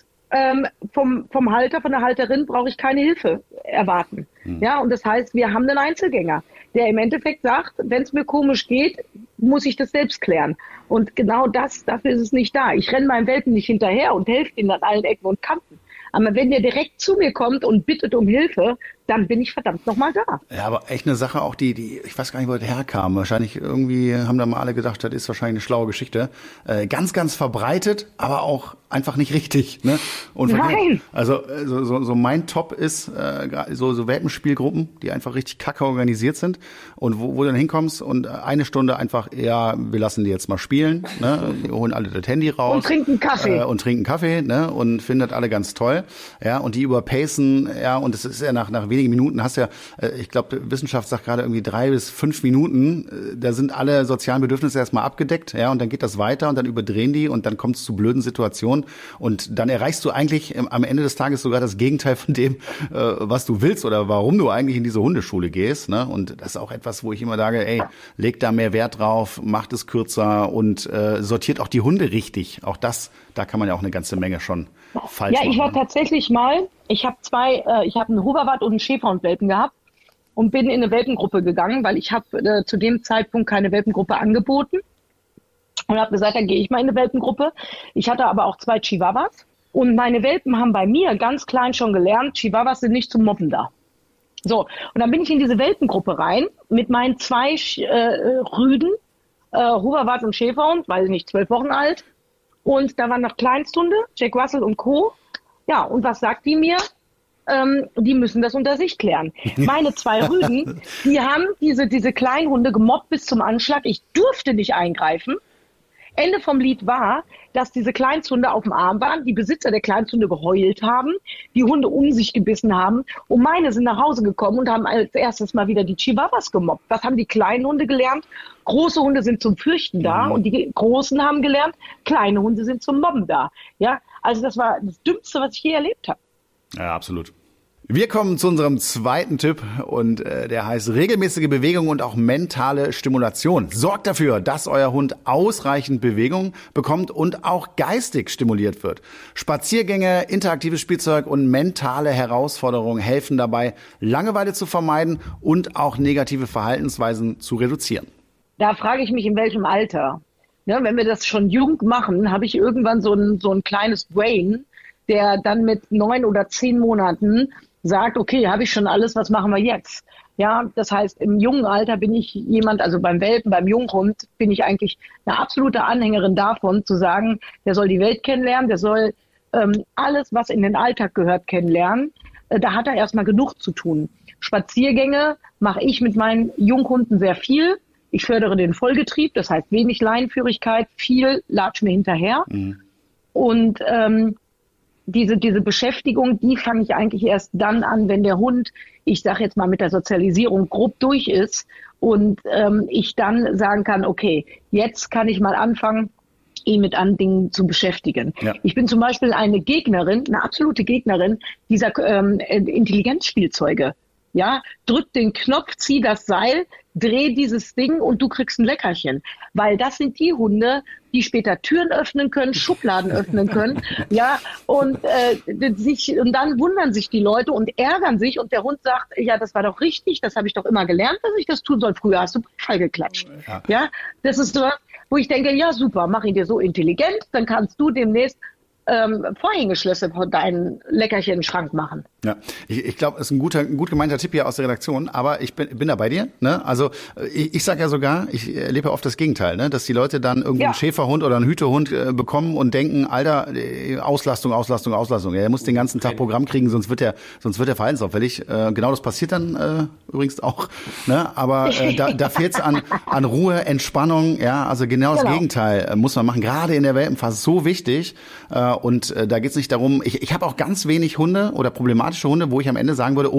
vom Halter, von der Halterin brauche ich keine Hilfe erwarten. Ja, und das heißt, wir haben einen Einzelgänger, der im Endeffekt sagt, wenn es mir komisch geht, muss ich das selbst klären. Und genau dafür ist es nicht da. Ich renne meinem Welpen nicht hinterher und helfe ihm an allen Ecken und Kanten. Aber wenn der direkt zu mir kommt und bittet um Hilfe, dann bin ich verdammt nochmal da. Ja, aber echt eine Sache auch, die ich weiß gar nicht, wo das herkam. Wahrscheinlich irgendwie haben da mal alle gedacht, das ist wahrscheinlich eine schlaue Geschichte. Ganz, ganz verbreitet, aber auch einfach nicht richtig. Ne? Und nein! Also so mein Top ist so Welpenspielgruppen, die einfach richtig kacke organisiert sind und wo du dann hinkommst und eine Stunde einfach, ja, wir lassen die jetzt mal spielen. Ne? Die holen alle das Handy raus. Und trinken Kaffee. Ne? Und finden das alle ganz toll. Ja, und die überpacen, ja, und es ist ja nach wenigen Minuten hast ja, ich glaube, Wissenschaft sagt gerade irgendwie 3 bis 5 Minuten, da sind alle sozialen Bedürfnisse erstmal abgedeckt, ja, und dann geht das weiter und dann überdrehen die und dann kommt es zu blöden Situationen und dann erreichst du eigentlich am Ende des Tages sogar das Gegenteil von dem, was du willst oder warum du eigentlich in diese Hundeschule gehst, ne? Und das ist auch etwas, wo ich immer sage, ey, leg da mehr Wert drauf, macht es kürzer und sortiert auch die Hunde richtig. Auch da kann man ja auch eine ganze Menge schon falsch machen. Ja, ich war tatsächlich mal, ich habe einen Huberwart und einen Schäferhund-Welpen gehabt und bin in eine Welpengruppe gegangen, weil ich habe zu dem Zeitpunkt keine Welpengruppe angeboten und habe gesagt, dann gehe ich mal in eine Welpengruppe. Ich hatte aber auch 2 Chihuahuas und meine Welpen haben bei mir ganz klein schon gelernt, Chihuahuas sind nicht zum Mobben da. So, und dann bin ich in diese Welpengruppe rein mit meinen 2 Rüden, Huberwart und Schäferhund, weiß ich nicht, 12 Wochen alt. Und da waren noch Kleinsthunde, Jack Russell und Co. Ja, und was sagt die mir? Die müssen das unter sich klären. Meine 2 Rüden, die haben diese Kleinhunde gemobbt bis zum Anschlag. Ich durfte nicht eingreifen. Ende vom Lied war, dass diese Kleinsthunde auf dem Arm waren, die Besitzer der Kleinsthunde geheult haben, die Hunde um sich gebissen haben und meine sind nach Hause gekommen und haben als erstes mal wieder die Chihuahuas gemobbt. Was haben die kleinen Hunde gelernt? Große Hunde sind zum Fürchten da und die Großen haben gelernt, kleine Hunde sind zum Mobben da. Ja, also das war das Dümmste, was ich je erlebt habe. Ja, absolut. Wir kommen zu unserem zweiten Tipp und der heißt regelmäßige Bewegung und auch mentale Stimulation. Sorgt dafür, dass euer Hund ausreichend Bewegung bekommt und auch geistig stimuliert wird. Spaziergänge, interaktives Spielzeug und mentale Herausforderungen helfen dabei, Langeweile zu vermeiden und auch negative Verhaltensweisen zu reduzieren. Da frage ich mich, in welchem Alter. Ja, wenn wir das schon jung machen, habe ich irgendwann so ein kleines Brain, der dann mit 9 oder 10 Monaten sagt, okay, habe ich schon alles, was machen wir jetzt? Ja, das heißt, im jungen Alter bin ich jemand, also beim Welpen, beim Junghund, bin ich eigentlich eine absolute Anhängerin davon, zu sagen, der soll die Welt kennenlernen, der soll alles, was in den Alltag gehört, kennenlernen. Da hat er erstmal genug zu tun. Spaziergänge mache ich mit meinen Junghunden sehr viel. Ich fördere den Vollgetrieb, das heißt wenig Leinenführigkeit, viel latsch mir hinterher. Mhm. Und diese Beschäftigung, die fange ich eigentlich erst dann an, wenn der Hund, ich sage jetzt mal mit der Sozialisierung, grob durch ist und ich dann sagen kann, okay, jetzt kann ich mal anfangen, ihn mit anderen Dingen zu beschäftigen. Ja. Ich bin zum Beispiel eine absolute Gegnerin dieser Intelligenzspielzeuge. Ja, drück den Knopf, zieh das Seil, dreh dieses Ding und du kriegst ein Leckerchen. Weil das sind die Hunde, die später Türen öffnen können, Schubladen öffnen können. Ja, und dann wundern sich die Leute und ärgern sich und der Hund sagt, ja, das war doch richtig, das habe ich doch immer gelernt, dass ich das tun soll. Früher hast du Beifall geklatscht. Ja, das ist so, wo ich denke, ja super, mach ihn dir so intelligent, dann kannst du demnächst Vorhängeschlösser von deinen Leckerchen in den Schrank machen. Ja, ich glaube, es ist ein gut gemeinter Tipp hier aus der Redaktion, aber ich bin da bei dir. Ne? Also ich sage ja sogar, ich erlebe oft das Gegenteil, ne? Dass die Leute dann irgendwie einen Schäferhund oder einen Hütehund bekommen und denken, Alter, Auslastung. Ja, er muss den ganzen Tag Programm kriegen, sonst wird er verhaltensauffällig. Genau das passiert dann übrigens auch. Ne? Aber da fehlt es an Ruhe, Entspannung. Ja, also genau das Gegenteil muss man machen. Gerade in der Welpenphase so wichtig. Und da geht es nicht darum, ich habe auch ganz wenig Hunde oder problematische Hunde, wo ich am Ende sagen würde,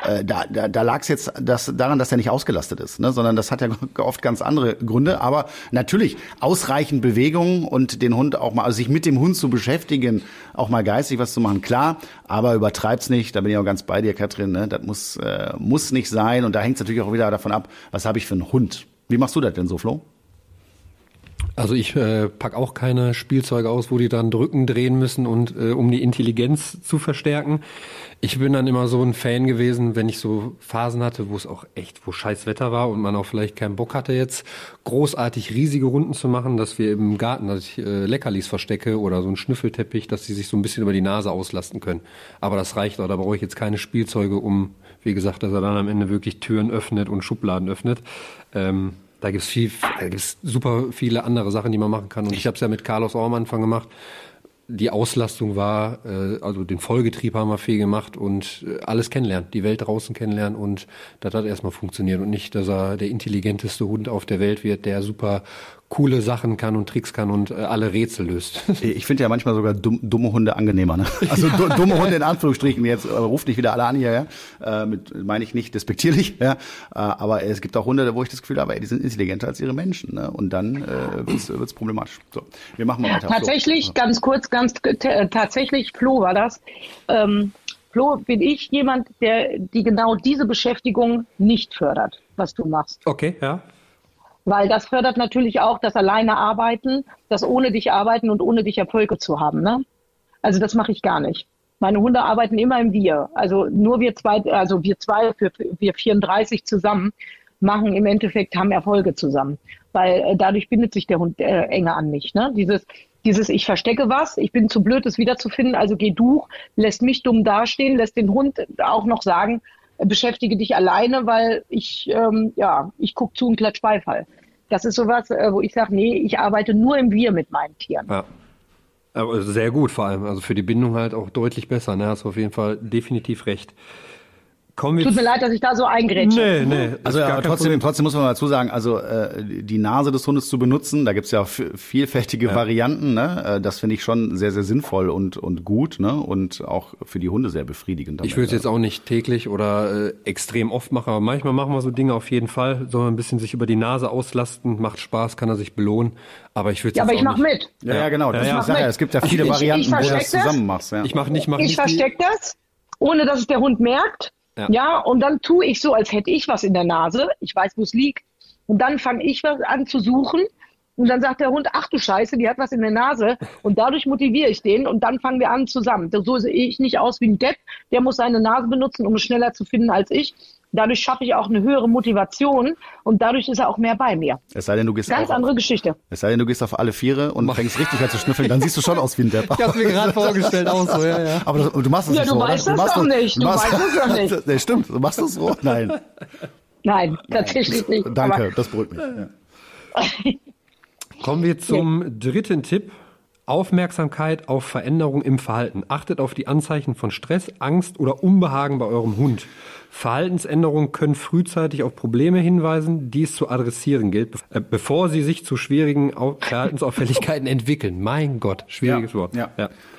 da lag es jetzt daran, dass er nicht ausgelastet ist, ne? Sondern das hat ja oft ganz andere Gründe. Aber natürlich ausreichend Bewegung und den Hund auch mal, also sich mit dem Hund zu beschäftigen, auch mal geistig was zu machen, klar, aber übertreib's nicht, da bin ich auch ganz bei dir, Katrin, ne? Das muss nicht sein und da hängt es natürlich auch wieder davon ab, was habe ich für einen Hund. Wie machst du das denn so, Flo? Also ich pack auch keine Spielzeuge aus, wo die dann drücken, drehen müssen und um die Intelligenz zu verstärken. Ich bin dann immer so ein Fan gewesen, wenn ich so Phasen hatte, wo es auch echt, wo scheiß Wetter war und man auch vielleicht keinen Bock hatte, jetzt großartig riesige Runden zu machen, dass wir im Garten, dass ich Leckerlis verstecke oder so einen Schnüffelteppich, dass die sich so ein bisschen über die Nase auslasten können. Aber das reicht auch, da brauche ich jetzt keine Spielzeuge, um, wie gesagt, dass er dann am Ende wirklich Türen öffnet und Schubladen öffnet. Da gibt's super viele andere Sachen, die man machen kann. Und ich habe es ja mit Carlos auch am Anfang gemacht. Die Auslastung war, also den Vollgetrieb haben wir viel gemacht und alles kennenlernen, die Welt draußen kennenlernen, und das hat erstmal funktioniert und nicht, dass er der intelligenteste Hund auf der Welt wird, der super coole Sachen kann und Tricks kann und alle Rätsel löst. Ich finde ja manchmal sogar dumme Hunde angenehmer. Ne? Also dumme Hunde in Anführungsstrichen. Jetzt ruft nicht wieder alle an hier. Ja? Meine ich nicht despektierlich. Ja? Aber es gibt auch Hunde, wo ich das Gefühl habe, die sind intelligenter als ihre Menschen. Ne? Und dann wird's problematisch. So, wir machen mal weiter. Tatsächlich, Flo. Tatsächlich, Flo war das. Flo, bin ich jemand, die genau diese Beschäftigung nicht fördert, was du machst. Okay, ja. Weil das fördert natürlich auch das alleine Arbeiten, das ohne dich arbeiten und ohne dich Erfolge zu haben. Ne? Also das mache ich gar nicht. Meine Hunde arbeiten immer im Wir. Also nur wir zwei, wir 34 zusammen machen im Endeffekt, haben Erfolge zusammen. Weil dadurch bindet sich der Hund enger an mich. Ne? Dieses ich verstecke was, ich bin zu blöd, es wiederzufinden, also geh du, lässt mich dumm dastehen, lässt den Hund auch noch sagen, beschäftige dich alleine, weil ich gucke zu und klatsch Beifall. Das ist sowas, wo ich sage, nee, ich arbeite nur im Wir mit meinen Tieren. Ja. Aber sehr gut vor allem, also für die Bindung halt auch deutlich besser, ne? Hast du auf jeden Fall definitiv recht. Tut mir leid, dass ich da so eingrätsche. Nee. Also aber trotzdem muss man dazu sagen, also die Nase des Hundes zu benutzen, da gibt's ja vielfältige Varianten, ne? Das finde ich schon sehr, sehr sinnvoll und gut, ne? Und auch für die Hunde sehr befriedigend. Ich würde es jetzt auch nicht täglich oder extrem oft machen, aber manchmal machen wir so Dinge auf jeden Fall. Soll man ein bisschen sich über die Nase auslasten, macht Spaß, kann er sich belohnen. Aber ich würde aber ich mache mit. Ja, genau. Das ist es gibt ja viele Varianten, wo du das zusammen machst. Ja. Ich verstecke das, ohne dass es der Hund merkt. Ja, und dann tue ich so, als hätte ich was in der Nase. Ich weiß, wo es liegt. Und dann fange ich was an zu suchen. Und dann sagt der Hund, ach du Scheiße, die hat was in der Nase. Und dadurch motiviere ich den. Und dann fangen wir an zusammen. So sehe ich nicht aus wie ein Depp. Der muss seine Nase benutzen, um es schneller zu finden als ich. Dadurch schaffe ich auch eine höhere Motivation. Und dadurch ist er auch mehr bei mir. Es sei denn, du gehst Ganz andere Geschichte. Es sei denn, du gehst auf alle Viere und fängst richtig an zu schnüffeln. Dann siehst du schon aus wie ein Depp. Ich hab's mir gerade vorgestellt auch so, ja. Aber du machst das nicht so, oder? Du weißt es doch nicht. Nee, stimmt. Du machst das so? Nein. Nein, tatsächlich nicht. Danke, aber das beruhigt mich. Ja. Kommen wir zum dritten Tipp. Aufmerksamkeit auf Veränderungen im Verhalten. Achtet auf die Anzeichen von Stress, Angst oder Unbehagen bei eurem Hund. Verhaltensänderungen können frühzeitig auf Probleme hinweisen, die es zu adressieren gilt, bevor sie sich zu schwierigen Verhaltensauffälligkeiten entwickeln. Mein Gott, schwieriges Wort. Ja,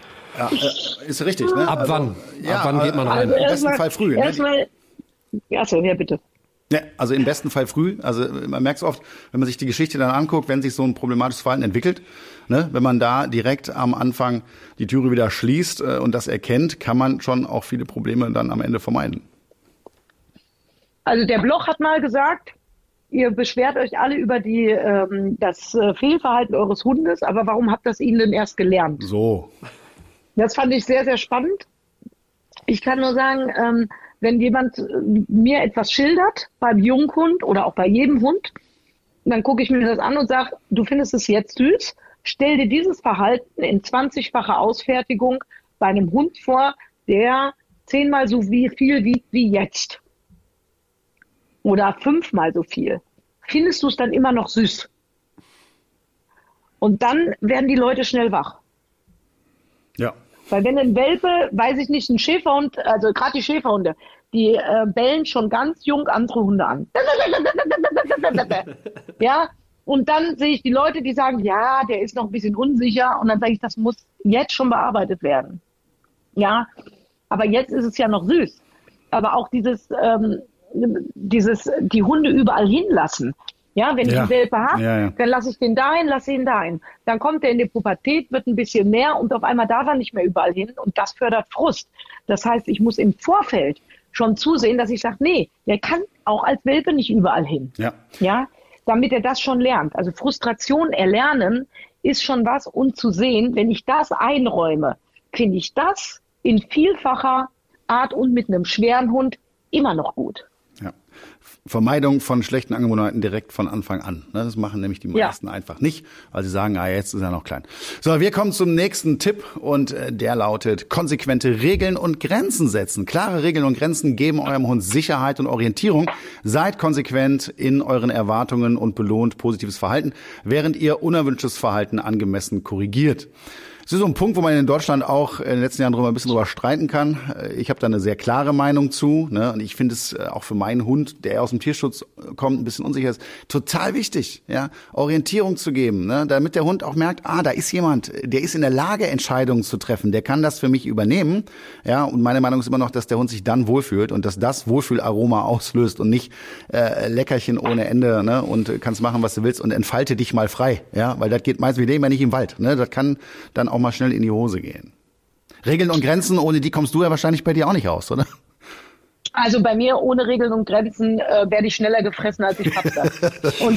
ist richtig. Ne? Ab wann geht man rein? Im besten Fall früh. Bitte. Ja, also im besten Fall früh. Also man merkt es oft, wenn man sich die Geschichte dann anguckt, wenn sich so ein problematisches Verhalten entwickelt, ne, wenn man da direkt am Anfang die Türe wieder schließt und das erkennt, kann man schon auch viele Probleme dann am Ende vermeiden. Also der Bloch hat mal gesagt, ihr beschwert euch alle über das Fehlverhalten eures Hundes, aber warum habt ihr es ihnen denn erst gelernt? So. Das fand ich sehr, sehr spannend. Ich kann nur sagen, wenn jemand mir etwas schildert, beim Junghund oder auch bei jedem Hund, dann gucke ich mir das an und sage, du findest es jetzt süß, stell dir dieses Verhalten in 20-facher Ausfertigung bei einem Hund vor, der 10-mal so viel wiegt wie jetzt. Oder 5-mal so viel. Findest du es dann immer noch süß? Und dann werden die Leute schnell wach. Ja. Weil wenn ein Welpe, weiß ich nicht, ein Schäferhund, also gerade die Schäferhunde, die bellen schon ganz jung andere Hunde an. Ja, und dann sehe ich die Leute, die sagen, ja, der ist noch ein bisschen unsicher. Und dann sage ich, das muss jetzt schon bearbeitet werden. Ja, aber jetzt ist es ja noch süß. Aber auch die Hunde überall hinlassen. Ja, wenn ich einen Welpe habe, dann lasse ich den dahin, lasse ihn dahin. Dann kommt er in die Pubertät, wird ein bisschen mehr und auf einmal darf er nicht mehr überall hin und das fördert Frust. Das heißt, ich muss im Vorfeld schon zusehen, dass ich sage, nee, der kann auch als Welpe nicht überall hin. Ja. Ja, damit er das schon lernt. Also Frustration erlernen ist schon was, und zu sehen, wenn ich das einräume, finde ich das in vielfacher Art und mit einem schweren Hund immer noch gut. Ja. Vermeidung von schlechten Angewohnheiten direkt von Anfang an. Das machen nämlich die meisten einfach nicht, weil sie sagen, jetzt ist er noch klein. So, wir kommen zum nächsten Tipp und der lautet: konsequente Regeln und Grenzen setzen. Klare Regeln und Grenzen geben eurem Hund Sicherheit und Orientierung. Seid konsequent in euren Erwartungen und belohnt positives Verhalten, während ihr unerwünschtes Verhalten angemessen korrigiert. Das ist so ein Punkt, wo man in Deutschland auch in den letzten Jahren ein bisschen drüber streiten kann. Ich habe da eine sehr klare Meinung zu, ne? Und ich finde es auch für meinen Hund, der aus dem Tierschutz kommt, ein bisschen unsicher ist, total wichtig, ja, Orientierung zu geben, ne? Damit der Hund auch merkt, da ist jemand, der ist in der Lage, Entscheidungen zu treffen, der kann das für mich übernehmen, ja. Und meine Meinung ist immer noch, dass der Hund sich dann wohlfühlt und dass das Wohlfühlaroma auslöst und nicht Leckerchen ohne Ende, ne? Und kannst machen, was du willst und entfalte dich mal frei, ja, weil das geht meistens, wir leben ja nicht im Wald, ne? Das kann dann auch mal schnell in die Hose gehen. Regeln und Grenzen, ohne die kommst du ja wahrscheinlich bei dir auch nicht raus, oder? Also bei mir ohne Regeln und Grenzen werde ich schneller gefressen, als ich passe. Und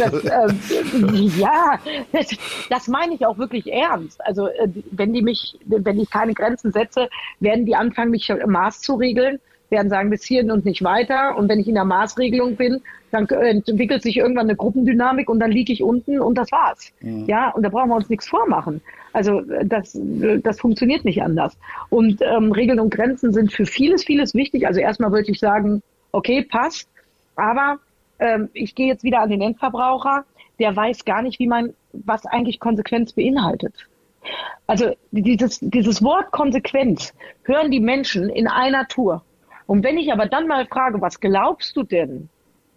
das meine ich auch wirklich ernst. Also wenn ich keine Grenzen setze, werden die anfangen, mich im Maß zu regeln, werden sagen, bis hierhin und nicht weiter. Und wenn ich in der Maßregelung bin, dann entwickelt sich irgendwann eine Gruppendynamik und dann liege ich unten und das war's. Mhm. Ja, und da brauchen wir uns nichts vormachen. Also das funktioniert nicht anders. Und Regeln und Grenzen sind für vieles wichtig. Also erstmal würde ich sagen, okay, passt. Aber ich gehe jetzt wieder an den Endverbraucher. Der weiß gar nicht, was eigentlich Konsequenz beinhaltet. Also dieses Wort Konsequenz hören die Menschen in einer Tour. Und wenn ich aber dann mal frage, was glaubst du denn,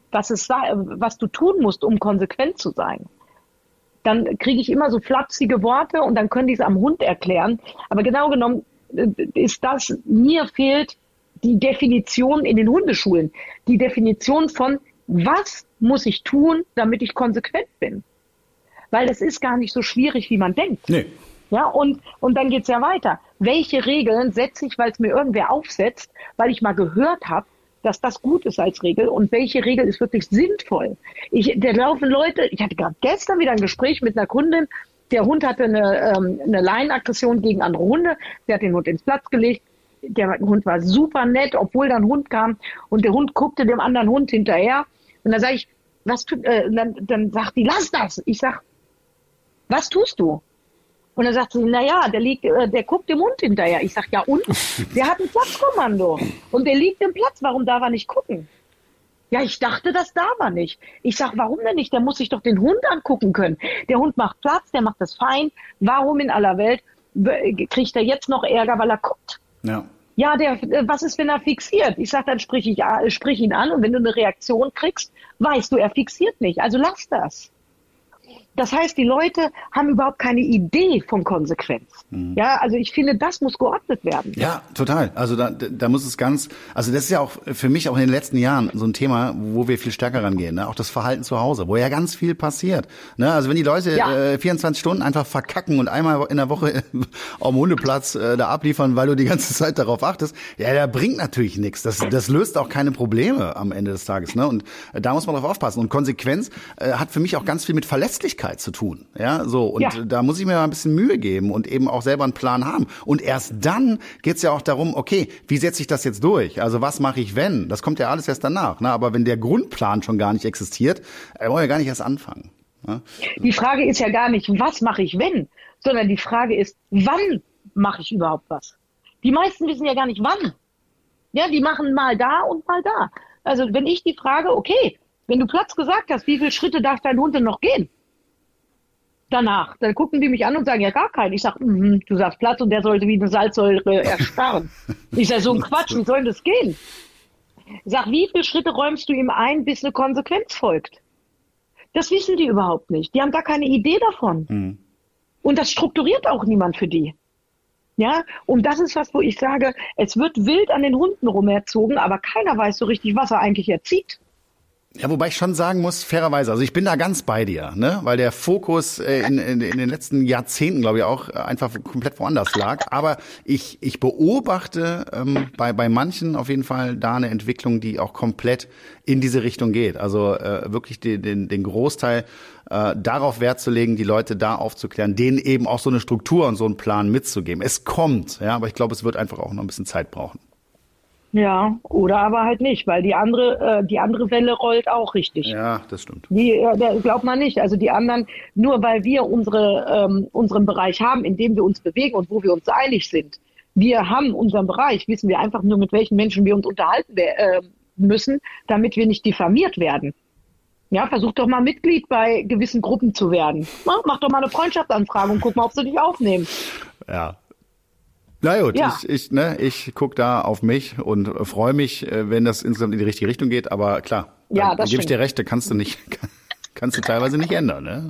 was du tun musst, um konsequent zu sein, dann kriege ich immer so flapsige Worte und dann können die es am Hund erklären. Aber genau genommen ist mir fehlt die Definition in den Hundeschulen. Die Definition von, was muss ich tun, damit ich konsequent bin? Weil das ist gar nicht so schwierig, wie man denkt. Nee. Ja, und dann geht's ja weiter. Welche Regeln setze ich, weil es mir irgendwer aufsetzt, weil ich mal gehört habe, dass das gut ist als Regel, und welche Regel ist wirklich sinnvoll? Da laufen Leute, ich hatte gerade gestern wieder ein Gespräch mit einer Kundin, der Hund hatte eine Leinenaggression gegen andere Hunde, der hat den Hund ins Platz gelegt, der Hund war super nett, obwohl da ein Hund kam und der Hund guckte dem anderen Hund hinterher und dann sage ich, dann sagt die, lass das. Ich sag, was tust du? Und dann sagt sie, der guckt dem Hund hinterher. Ich sag, ja und? Der hat ein Platzkommando. Und der liegt im Platz. Warum darf er nicht gucken? Ja, ich dachte, das darf er nicht. Ich sag, warum denn nicht? Der muss sich doch den Hund angucken können. Der Hund macht Platz, der macht das fein. Warum in aller Welt kriegt er jetzt noch Ärger, weil er guckt? Ja. Ja, was ist, wenn er fixiert? Ich sag, dann sprich ihn an, und wenn du eine Reaktion kriegst, weißt du, er fixiert nicht. Also lass das. Das heißt, die Leute haben überhaupt keine Idee von Konsequenz. Mhm. Ja, also ich finde, das muss geordnet werden. Ja, total. Also da muss es also das ist ja auch für mich auch in den letzten Jahren so ein Thema, wo wir viel stärker rangehen, ne? Auch das Verhalten zu Hause, wo ja ganz viel passiert. Ne? Also wenn die Leute 24 Stunden einfach verkacken und einmal in der Woche auf dem Hundeplatz da abliefern, weil du die ganze Zeit darauf achtest, ja, da bringt natürlich nichts. Das löst auch keine Probleme am Ende des Tages. Ne? Und da muss man drauf aufpassen. Und Konsequenz hat für mich auch ganz viel mit Verlässlichkeit zu tun. Ja, so. Und da muss ich mir mal ein bisschen Mühe geben und eben auch selber einen Plan haben. Und erst dann geht's ja auch darum, okay, wie setze ich das jetzt durch? Also was mache ich, wenn? Das kommt ja alles erst danach. Ne? Aber wenn der Grundplan schon gar nicht existiert, wollen wir gar nicht erst anfangen. Ne? Die Frage ist ja gar nicht, was mache ich, wenn? Sondern die Frage ist, wann mache ich überhaupt was? Die meisten wissen ja gar nicht, wann. Ja, die machen mal da und mal da. Also wenn ich die frage, okay, wenn du Platz gesagt hast, wie viele Schritte darf dein Hund denn noch gehen? Danach, dann gucken die mich an und sagen, ja, gar keinen. Ich sag, du sagst Platz und der sollte wie eine Salzsäure erstarren. Ich sag, so ein Quatsch, wie soll das gehen? Ich sag, wie viele Schritte räumst du ihm ein, bis eine Konsequenz folgt? Das wissen die überhaupt nicht. Die haben gar keine Idee davon. Mhm. Und das strukturiert auch niemand für die. Ja, und das ist was, wo ich sage, es wird wild an den Hunden rumerzogen, aber keiner weiß so richtig, was er eigentlich erzieht. Ja, wobei ich schon sagen muss, fairerweise, also ich bin da ganz bei dir, ne, weil der Fokus in den letzten Jahrzehnten, glaube ich, auch einfach komplett woanders lag. Aber ich beobachte bei manchen auf jeden Fall da eine Entwicklung, die auch komplett in diese Richtung geht. Also wirklich den Großteil darauf Wert zu legen, die Leute da aufzuklären, denen eben auch so eine Struktur und so einen Plan mitzugeben. Es kommt, ja, aber ich glaube, es wird einfach auch noch ein bisschen Zeit brauchen. Ja, oder aber halt nicht, weil die andere Welle rollt auch richtig. Ja, das stimmt. Die glaubt man nicht. Also die anderen, nur weil wir unseren Bereich haben, in dem wir uns bewegen und wo wir uns einig sind. Wir haben unseren Bereich, wissen wir einfach nur, mit welchen Menschen wir uns unterhalten müssen, damit wir nicht diffamiert werden. Ja, versuch doch mal Mitglied bei gewissen Gruppen zu werden. Mach doch mal eine Freundschaftsanfrage und guck mal, ob sie dich aufnehmen. Ja. Na gut, ja. Ich gucke da auf mich und freue mich, wenn das insgesamt in die richtige Richtung geht. Aber klar, ja, dann gebe ich dir recht, kannst du teilweise nicht ändern, ne?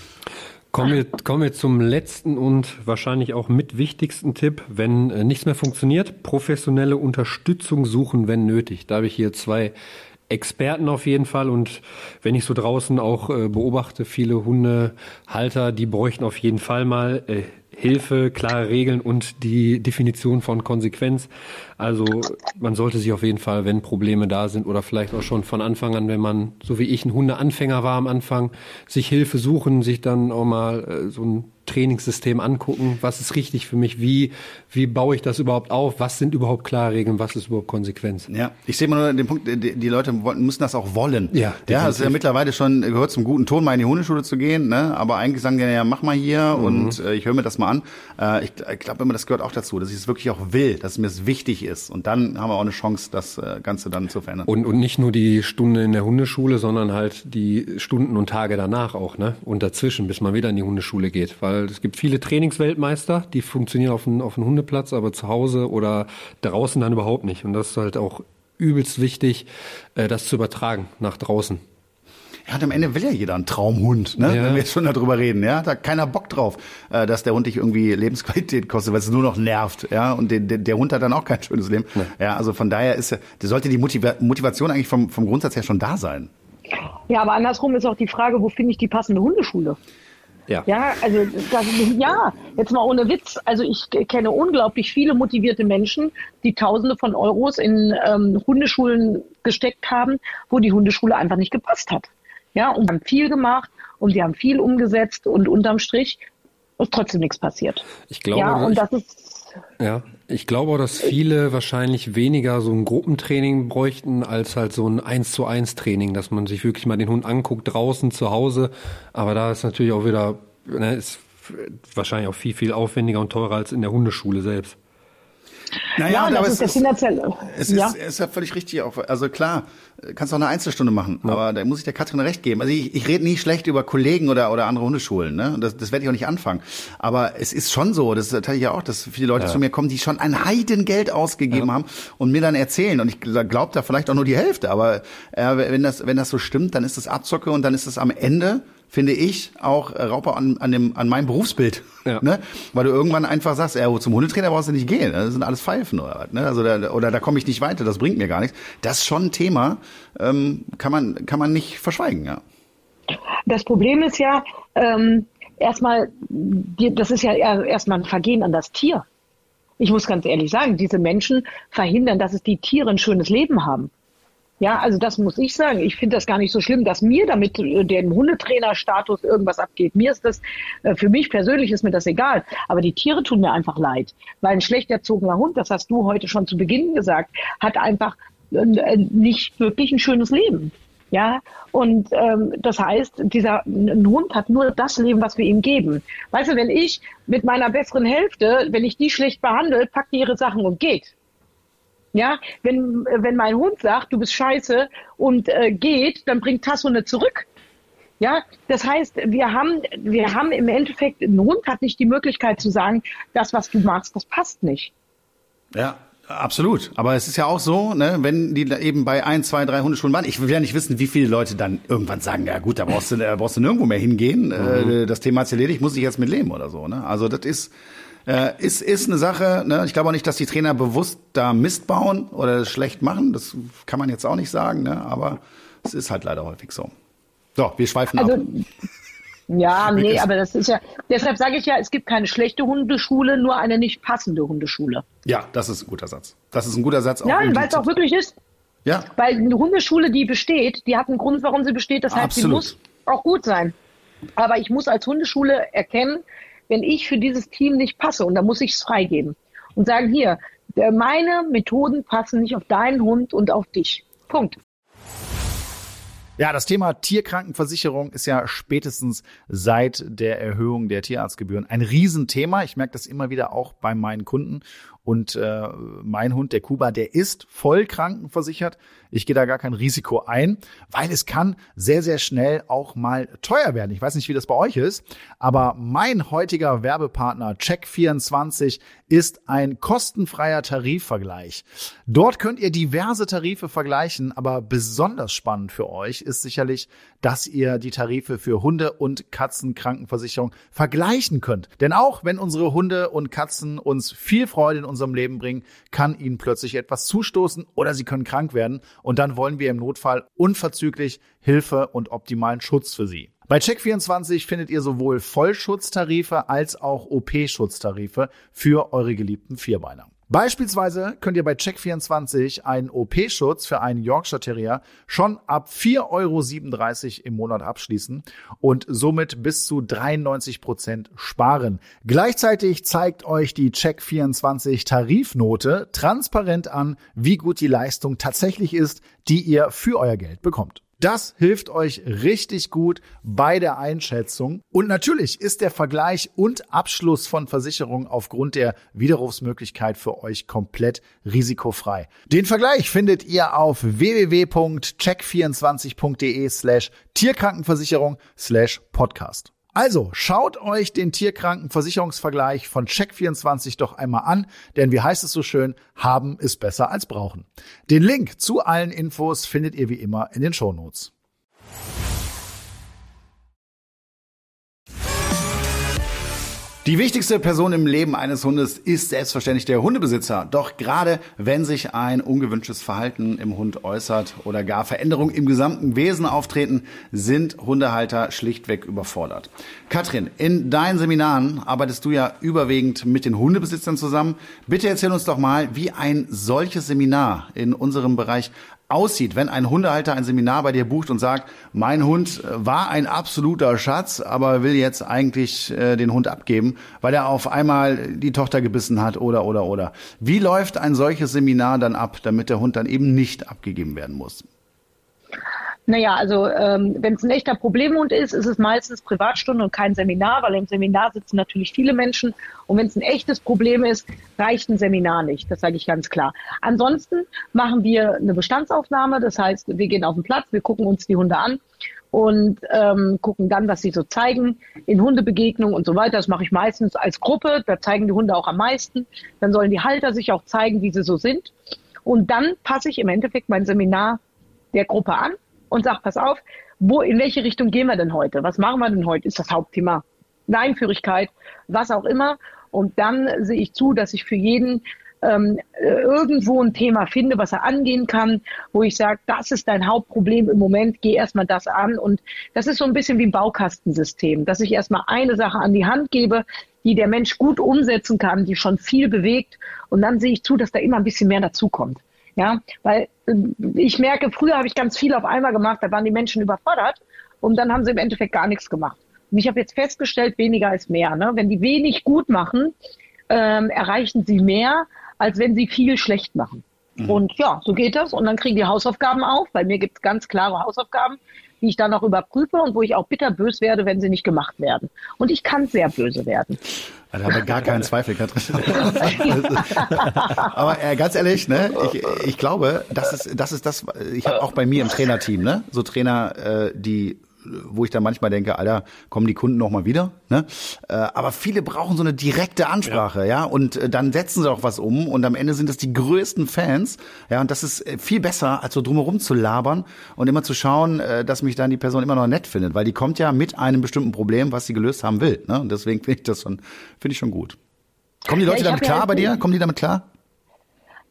Kommen wir zum letzten und wahrscheinlich auch mit wichtigsten Tipp. Wenn nichts mehr funktioniert, professionelle Unterstützung suchen, wenn nötig. Da habe ich hier 2 Experten auf jeden Fall, und wenn ich so draußen auch beobachte, viele Hundehalter, die bräuchten auf jeden Fall mal Hilfe, klare Regeln und die Definition von Konsequenz. Also man sollte sich auf jeden Fall, wenn Probleme da sind oder vielleicht auch schon von Anfang an, wenn man, so wie ich, ein Hundeanfänger war am Anfang, sich Hilfe suchen, sich dann auch mal so ein Trainingssystem angucken, was ist richtig für mich, wie baue ich das überhaupt auf, was sind überhaupt klare Regeln, was ist überhaupt Konsequenz. Ja, ich sehe mal nur den Punkt, die Leute müssen das auch wollen. Ja, es ist ja mittlerweile schon, gehört zum guten Ton, mal in die Hundeschule zu gehen, ne? Aber eigentlich sagen die ja, mach mal hier und ich höre mir das mal an. Ich glaube immer, das gehört auch dazu, dass ich es wirklich auch will, dass mir es wichtig ist, und dann haben wir auch eine Chance, das Ganze dann zu verändern. Und nicht nur die Stunde in der Hundeschule, sondern halt die Stunden und Tage danach auch, ne? Und dazwischen, bis man wieder in die Hundeschule geht, weil es gibt viele Trainingsweltmeister, die funktionieren auf einem Hundeplatz, aber zu Hause oder draußen dann überhaupt nicht. Und das ist halt auch übelst wichtig, das zu übertragen nach draußen. Ja, und am Ende will ja jeder einen Traumhund, ne? Ja. Wenn wir jetzt schon darüber reden, ja, da hat keiner Bock drauf, dass der Hund dich irgendwie Lebensqualität kostet, weil es nur noch nervt, ja, und der Hund hat dann auch kein schönes Leben. Ja, ja, also von daher sollte die Motivation eigentlich vom Grundsatz her schon da sein. Ja, aber andersrum ist auch die Frage, wo finde ich die passende Hundeschule? Ja, also jetzt mal ohne Witz. Also ich kenne unglaublich viele motivierte Menschen, die Tausende von Euros in Hundeschulen gesteckt haben, wo die Hundeschule einfach nicht gepasst hat. Ja, und haben viel gemacht und die haben viel umgesetzt und unterm Strich ist trotzdem nichts passiert. Ich glaube, ich glaube auch, dass viele wahrscheinlich weniger so ein Gruppentraining bräuchten, als halt so ein 1:1 Training, dass man sich wirklich mal den Hund anguckt, draußen, zu Hause. Aber da ist natürlich auch wieder, ist wahrscheinlich auch viel, viel aufwendiger und teurer als in der Hundeschule selbst. Naja, das ist der finanzielle. Es ist ja völlig richtig. Also klar, kannst auch eine Einzelstunde machen, aber da muss ich der Katrin recht geben. Also ich rede nie schlecht über Kollegen oder andere Hundeschulen, ne? Das werde ich auch nicht anfangen. Aber es ist schon so, das teile ich ja auch, dass viele Leute zu mir kommen, die schon ein Heidengeld ausgegeben haben und mir dann erzählen. Und ich glaube da vielleicht auch nur die Hälfte. Aber wenn das so stimmt, dann ist das Abzocke und dann ist es am Ende, finde ich, auch Raupe an meinem Berufsbild. Ja. Ne? Weil du irgendwann einfach sagst, zum Hundetrainer brauchst du nicht gehen. Das sind alles Pfeifen oder was. Ne? Also da komme ich nicht weiter, das bringt mir gar nichts. Das ist schon ein Thema, kann man nicht verschweigen, ja. Das Problem ist ja, erstmal, das ist ja erstmal ein Vergehen an das Tier. Ich muss ganz ehrlich sagen, diese Menschen verhindern, dass es die Tiere ein schönes Leben haben. Ja, also das muss ich sagen. Ich finde das gar nicht so schlimm, dass mir damit dem Hundetrainerstatus irgendwas abgeht. Für mich persönlich ist mir das egal. Aber die Tiere tun mir einfach leid. Weil ein schlecht erzogener Hund, das hast du heute schon zu Beginn gesagt, hat einfach nicht wirklich ein schönes Leben. Ja, und das heißt, ein Hund hat nur das Leben, was wir ihm geben. Weißt du, wenn ich mit meiner besseren Hälfte, wenn ich die schlecht behandle, packt die ihre Sachen und geht. Ja, wenn mein Hund sagt, du bist scheiße und geht, dann bringt Tasso nicht zurück. Ja, das heißt, wir haben im Endeffekt, ein Hund hat nicht die Möglichkeit zu sagen, das, was du machst, das passt nicht. Ja, absolut. Aber es ist ja auch so, ne, wenn die eben bei 1, 2, 3 Hundeschulen waren, ich will ja nicht wissen, wie viele Leute dann irgendwann sagen, ja gut, da brauchst du nirgendwo mehr hingehen, das Thema ist erledigt, muss ich jetzt mit leben oder so, ne? Also das ist eine Sache, ne? Ich glaube auch nicht, dass die Trainer bewusst da Mist bauen oder schlecht machen. Das kann man jetzt auch nicht sagen, ne? Aber Es ist halt leider häufig so. So, wir schweifen ab. Ja, nee, aber das ist ja, deshalb sage ich ja, es gibt keine schlechte Hundeschule, nur eine nicht passende Hundeschule. Ja, das ist ein guter Satz. Das ist ein guter Satz. Ja, weil es auch wirklich ist. Ja. Weil eine Hundeschule, die besteht, die hat einen Grund, warum sie besteht. Das heißt, sie muss auch gut sein. Aber ich muss als Hundeschule erkennen, wenn ich für dieses Team nicht passe, und da muss ich es freigeben und sagen, hier, meine Methoden passen nicht auf deinen Hund und auf dich. Punkt. Ja, das Thema Tierkrankenversicherung ist ja spätestens seit der Erhöhung der Tierarztgebühren ein Riesenthema. Ich merke das immer wieder auch bei meinen Kunden. Und mein Hund, der Kuba, der ist voll krankenversichert. Ich gehe da gar kein Risiko ein, weil es kann sehr, sehr schnell auch mal teuer werden. Ich weiß nicht, wie das bei euch ist, aber mein heutiger Werbepartner Check24 ist ein kostenfreier Tarifvergleich. Dort könnt ihr diverse Tarife vergleichen, aber besonders spannend für euch ist sicherlich, dass ihr die Tarife für Hunde- und Katzenkrankenversicherung vergleichen könnt. Denn auch wenn unsere Hunde und Katzen uns viel Freude in unserem Leben bringen, kann ihnen plötzlich etwas zustoßen oder sie können krank werden. Und dann wollen wir im Notfall unverzüglich Hilfe und optimalen Schutz für sie. Bei Check24 findet ihr sowohl Vollschutztarife als auch OP-Schutztarife für eure geliebten Vierbeiner. Beispielsweise könnt ihr bei Check24 einen OP-Schutz für einen Yorkshire Terrier schon ab 4,37 € im Monat abschließen und somit bis zu 93% sparen. Gleichzeitig zeigt euch die Check24 Tarifnote transparent an, wie gut die Leistung tatsächlich ist, die ihr für euer Geld bekommt. Das hilft euch richtig gut bei der Einschätzung. Und natürlich ist der Vergleich und Abschluss von Versicherungen aufgrund der Widerrufsmöglichkeit für euch komplett risikofrei. Den Vergleich findet ihr auf www.check24.de/Tierkrankenversicherung/Podcast. Also schaut euch den Tierkrankenversicherungsvergleich von Check24 doch einmal an, denn wie heißt es so schön, haben ist besser als brauchen. Den Link zu allen Infos findet ihr wie immer in den Shownotes. Die wichtigste Person im Leben eines Hundes ist selbstverständlich der Hundebesitzer. Doch gerade wenn sich ein ungewünschtes Verhalten im Hund äußert oder gar Veränderungen im gesamten Wesen auftreten, sind Hundehalter schlichtweg überfordert. Katrin, in deinen Seminaren arbeitest du ja überwiegend mit den Hundebesitzern zusammen. Bitte erzähl uns doch mal, wie ein solches Seminar in unserem Bereich aussieht, wenn ein Hundehalter ein Seminar bei dir bucht und sagt, mein Hund war ein absoluter Schatz, aber will jetzt eigentlich den Hund abgeben, weil er auf einmal die Tochter gebissen hat oder. Wie läuft ein solches Seminar dann ab, damit der Hund dann eben nicht abgegeben werden muss? Naja, also wenn es ein echter Problemhund ist, ist es meistens Privatstunde und kein Seminar, weil im Seminar sitzen natürlich viele Menschen. Und wenn es ein echtes Problem ist, reicht ein Seminar nicht. Das sage ich ganz klar. Ansonsten machen wir eine Bestandsaufnahme. Das heißt, wir gehen auf den Platz, wir gucken uns die Hunde an und gucken dann, was sie so zeigen in Hundebegegnungen und so weiter. Das mache ich meistens als Gruppe. Da zeigen die Hunde auch am meisten. Dann sollen die Halter sich auch zeigen, wie sie so sind. Und dann passe ich im Endeffekt mein Seminar der Gruppe an und sag, pass auf, in welche Richtung gehen wir denn heute? Was machen wir denn heute? Ist das Hauptthema Leinenführigkeit, was auch immer. Und dann sehe ich zu, dass ich für jeden irgendwo ein Thema finde, was er angehen kann, wo ich sage, das ist dein Hauptproblem im Moment, geh erstmal das an. Und das ist so ein bisschen wie ein Baukastensystem, dass ich erstmal eine Sache an die Hand gebe, die der Mensch gut umsetzen kann, die schon viel bewegt. Und dann sehe ich zu, dass da immer ein bisschen mehr dazukommt. Ja, weil ich merke, früher habe ich ganz viel auf einmal gemacht, da waren die Menschen überfordert und dann haben sie im Endeffekt gar nichts gemacht. Und ich habe jetzt festgestellt, weniger ist mehr. Ne? Wenn die wenig gut machen, erreichen sie mehr, als wenn sie viel schlecht machen. Mhm. Und ja, so geht das. Und dann kriegen die Hausaufgaben auf. Bei mir gibt es ganz klare Hausaufgaben, die ich dann auch überprüfe und wo ich auch bitterbös werde, wenn sie nicht gemacht werden. Und ich kann sehr böse werden. Da haben wir gar keinen Zweifel, Katrin. Aber ganz ehrlich, ne, ich glaube, das ist das, ich habe auch bei mir im Trainerteam, ne, so Trainer, wo ich dann manchmal denke, Alter, kommen die Kunden noch mal wieder, ne? Aber viele brauchen so eine direkte Ansprache, ja, und dann setzen sie auch was um und am Ende sind es die größten Fans, ja, und das ist viel besser, als so drumherum zu labern und immer zu schauen, dass mich dann die Person immer noch nett findet, weil die kommt ja mit einem bestimmten Problem, was sie gelöst haben will, ne? Und deswegen finde ich schon gut. Kommen die Leute damit klar bei dir? Kommen die damit klar?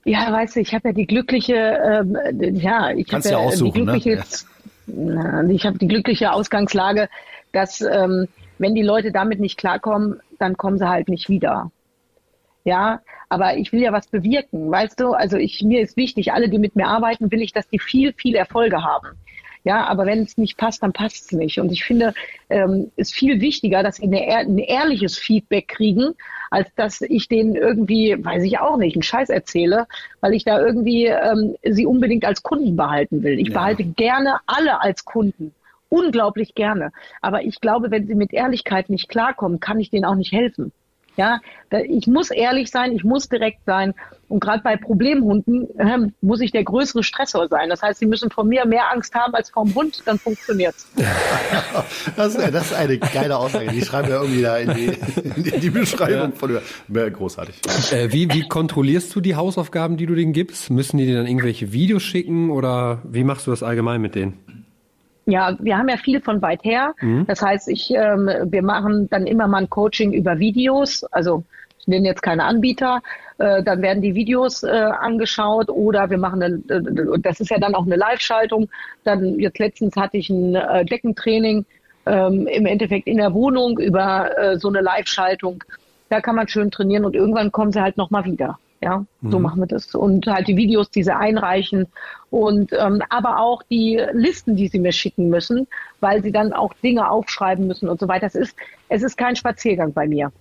Ja, weißt du, ich habe ja die glückliche, ich habe ja aussuchen, ich habe die glückliche Ausgangslage, dass wenn die Leute damit nicht klarkommen, dann kommen sie halt nicht wieder. Ja, aber ich will ja was bewirken, weißt du? Also mir ist wichtig, alle, die mit mir arbeiten, will ich, dass die viel, viel Erfolge haben. Ja, aber wenn es nicht passt, dann passt es nicht. Und ich finde, ist viel wichtiger, dass sie ein ehrliches Feedback kriegen, als dass ich denen irgendwie, weiß ich auch nicht, einen Scheiß erzähle, weil ich da irgendwie sie unbedingt als Kunden behalten will. Ich behalte gerne alle als Kunden. Unglaublich gerne. Aber ich glaube, wenn sie mit Ehrlichkeit nicht klarkommen, kann ich denen auch nicht helfen. Ja, ich muss ehrlich sein, ich muss direkt sein. Und gerade bei Problemhunden muss ich der größere Stressor sein. Das heißt, sie müssen von mir mehr Angst haben als vom Hund, dann funktioniert's. Das ist eine geile Aussage. Die schreiben ja irgendwie da in die Beschreibung von mir. Großartig. Wie kontrollierst du die Hausaufgaben, die du denen gibst? Müssen die dir dann irgendwelche Videos schicken oder wie machst du das allgemein mit denen? Ja, wir haben ja viel von weit her. Das heißt, wir machen dann immer mal ein Coaching über Videos. Also ich nenne jetzt keine Anbieter. Dann werden die Videos angeschaut oder wir machen das ist ja dann auch eine Live-Schaltung. Dann jetzt letztens hatte ich ein Deckentraining im Endeffekt in der Wohnung über so eine Live-Schaltung. Da kann man schön trainieren und irgendwann kommen sie halt nochmal wieder. Ja, so machen wir das. Und halt die Videos, die sie einreichen und aber auch die Listen, die sie mir schicken müssen, weil sie dann auch Dinge aufschreiben müssen und so weiter. Es ist kein Spaziergang bei mir.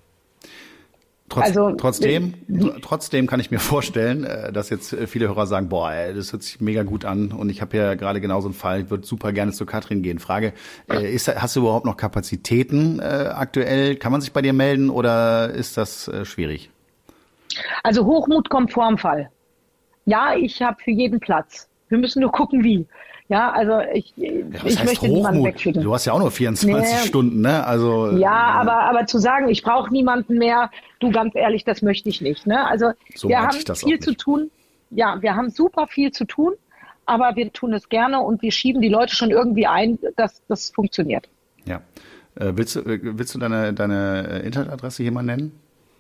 Trotzdem kann ich mir vorstellen, dass jetzt viele Hörer sagen, boah, das hört sich mega gut an und ich habe ja gerade genau so einen Fall, ich würde super gerne zu Katrin gehen. Frage, hast du überhaupt noch Kapazitäten aktuell? Kann man sich bei dir melden oder ist das schwierig? Also Hochmut kommt vorm Fall. Ja, ich habe für jeden Platz. Wir müssen nur gucken, wie. Ja, also ich möchte niemanden wegschicken. Du hast ja auch nur 24 Stunden, ne? Also ja, aber zu sagen, ich brauche niemanden mehr, du, ganz ehrlich, das möchte ich nicht. Ne? Also so wir haben viel zu tun. Ja, wir haben super viel zu tun, aber wir tun es gerne und wir schieben die Leute schon irgendwie ein, dass das funktioniert. Ja. Willst du deine Internetadresse hier mal nennen?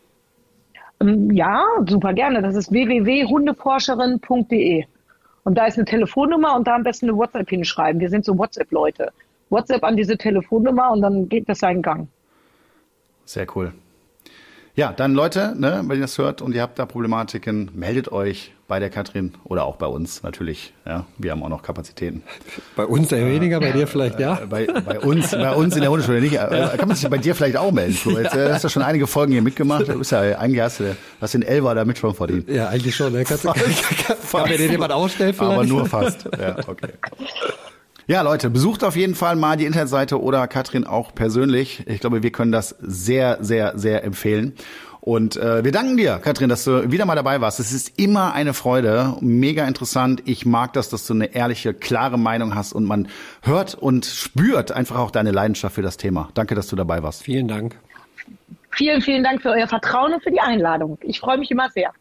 Ja, super gerne. Das ist www.hundeforscherin.de. Und da ist eine Telefonnummer und da am besten eine WhatsApp hinschreiben. Wir sind so WhatsApp-Leute. WhatsApp an diese Telefonnummer und dann geht das seinen Gang. Sehr cool. Ja, dann Leute, ne, wenn ihr das hört und ihr habt da Problematiken, meldet euch bei der Katrin oder auch bei uns natürlich. Ja, wir haben auch noch Kapazitäten. Bei uns eher weniger, bei dir vielleicht, ja? Bei uns in der Hundeschule nicht. Kann man sich bei dir vielleicht auch melden, Flo? Jetzt hast du schon einige Folgen hier mitgemacht. Du bist ja, eigentlich hast den Elfer damit schon verdient. Ja, eigentlich schon. Ne? Kann mir den jemand ausstellen vielleicht? Aber nur fast. Ja, okay. Ja, Leute, besucht auf jeden Fall mal die Internetseite oder Katrin auch persönlich. Ich glaube, wir können das sehr, sehr, sehr empfehlen. Und wir danken dir, Katrin, dass du wieder mal dabei warst. Es ist immer eine Freude, mega interessant. Ich mag das, dass du eine ehrliche, klare Meinung hast und man hört und spürt einfach auch deine Leidenschaft für das Thema. Danke, dass du dabei warst. Vielen Dank. Vielen, vielen Dank für euer Vertrauen und für die Einladung. Ich freue mich immer sehr.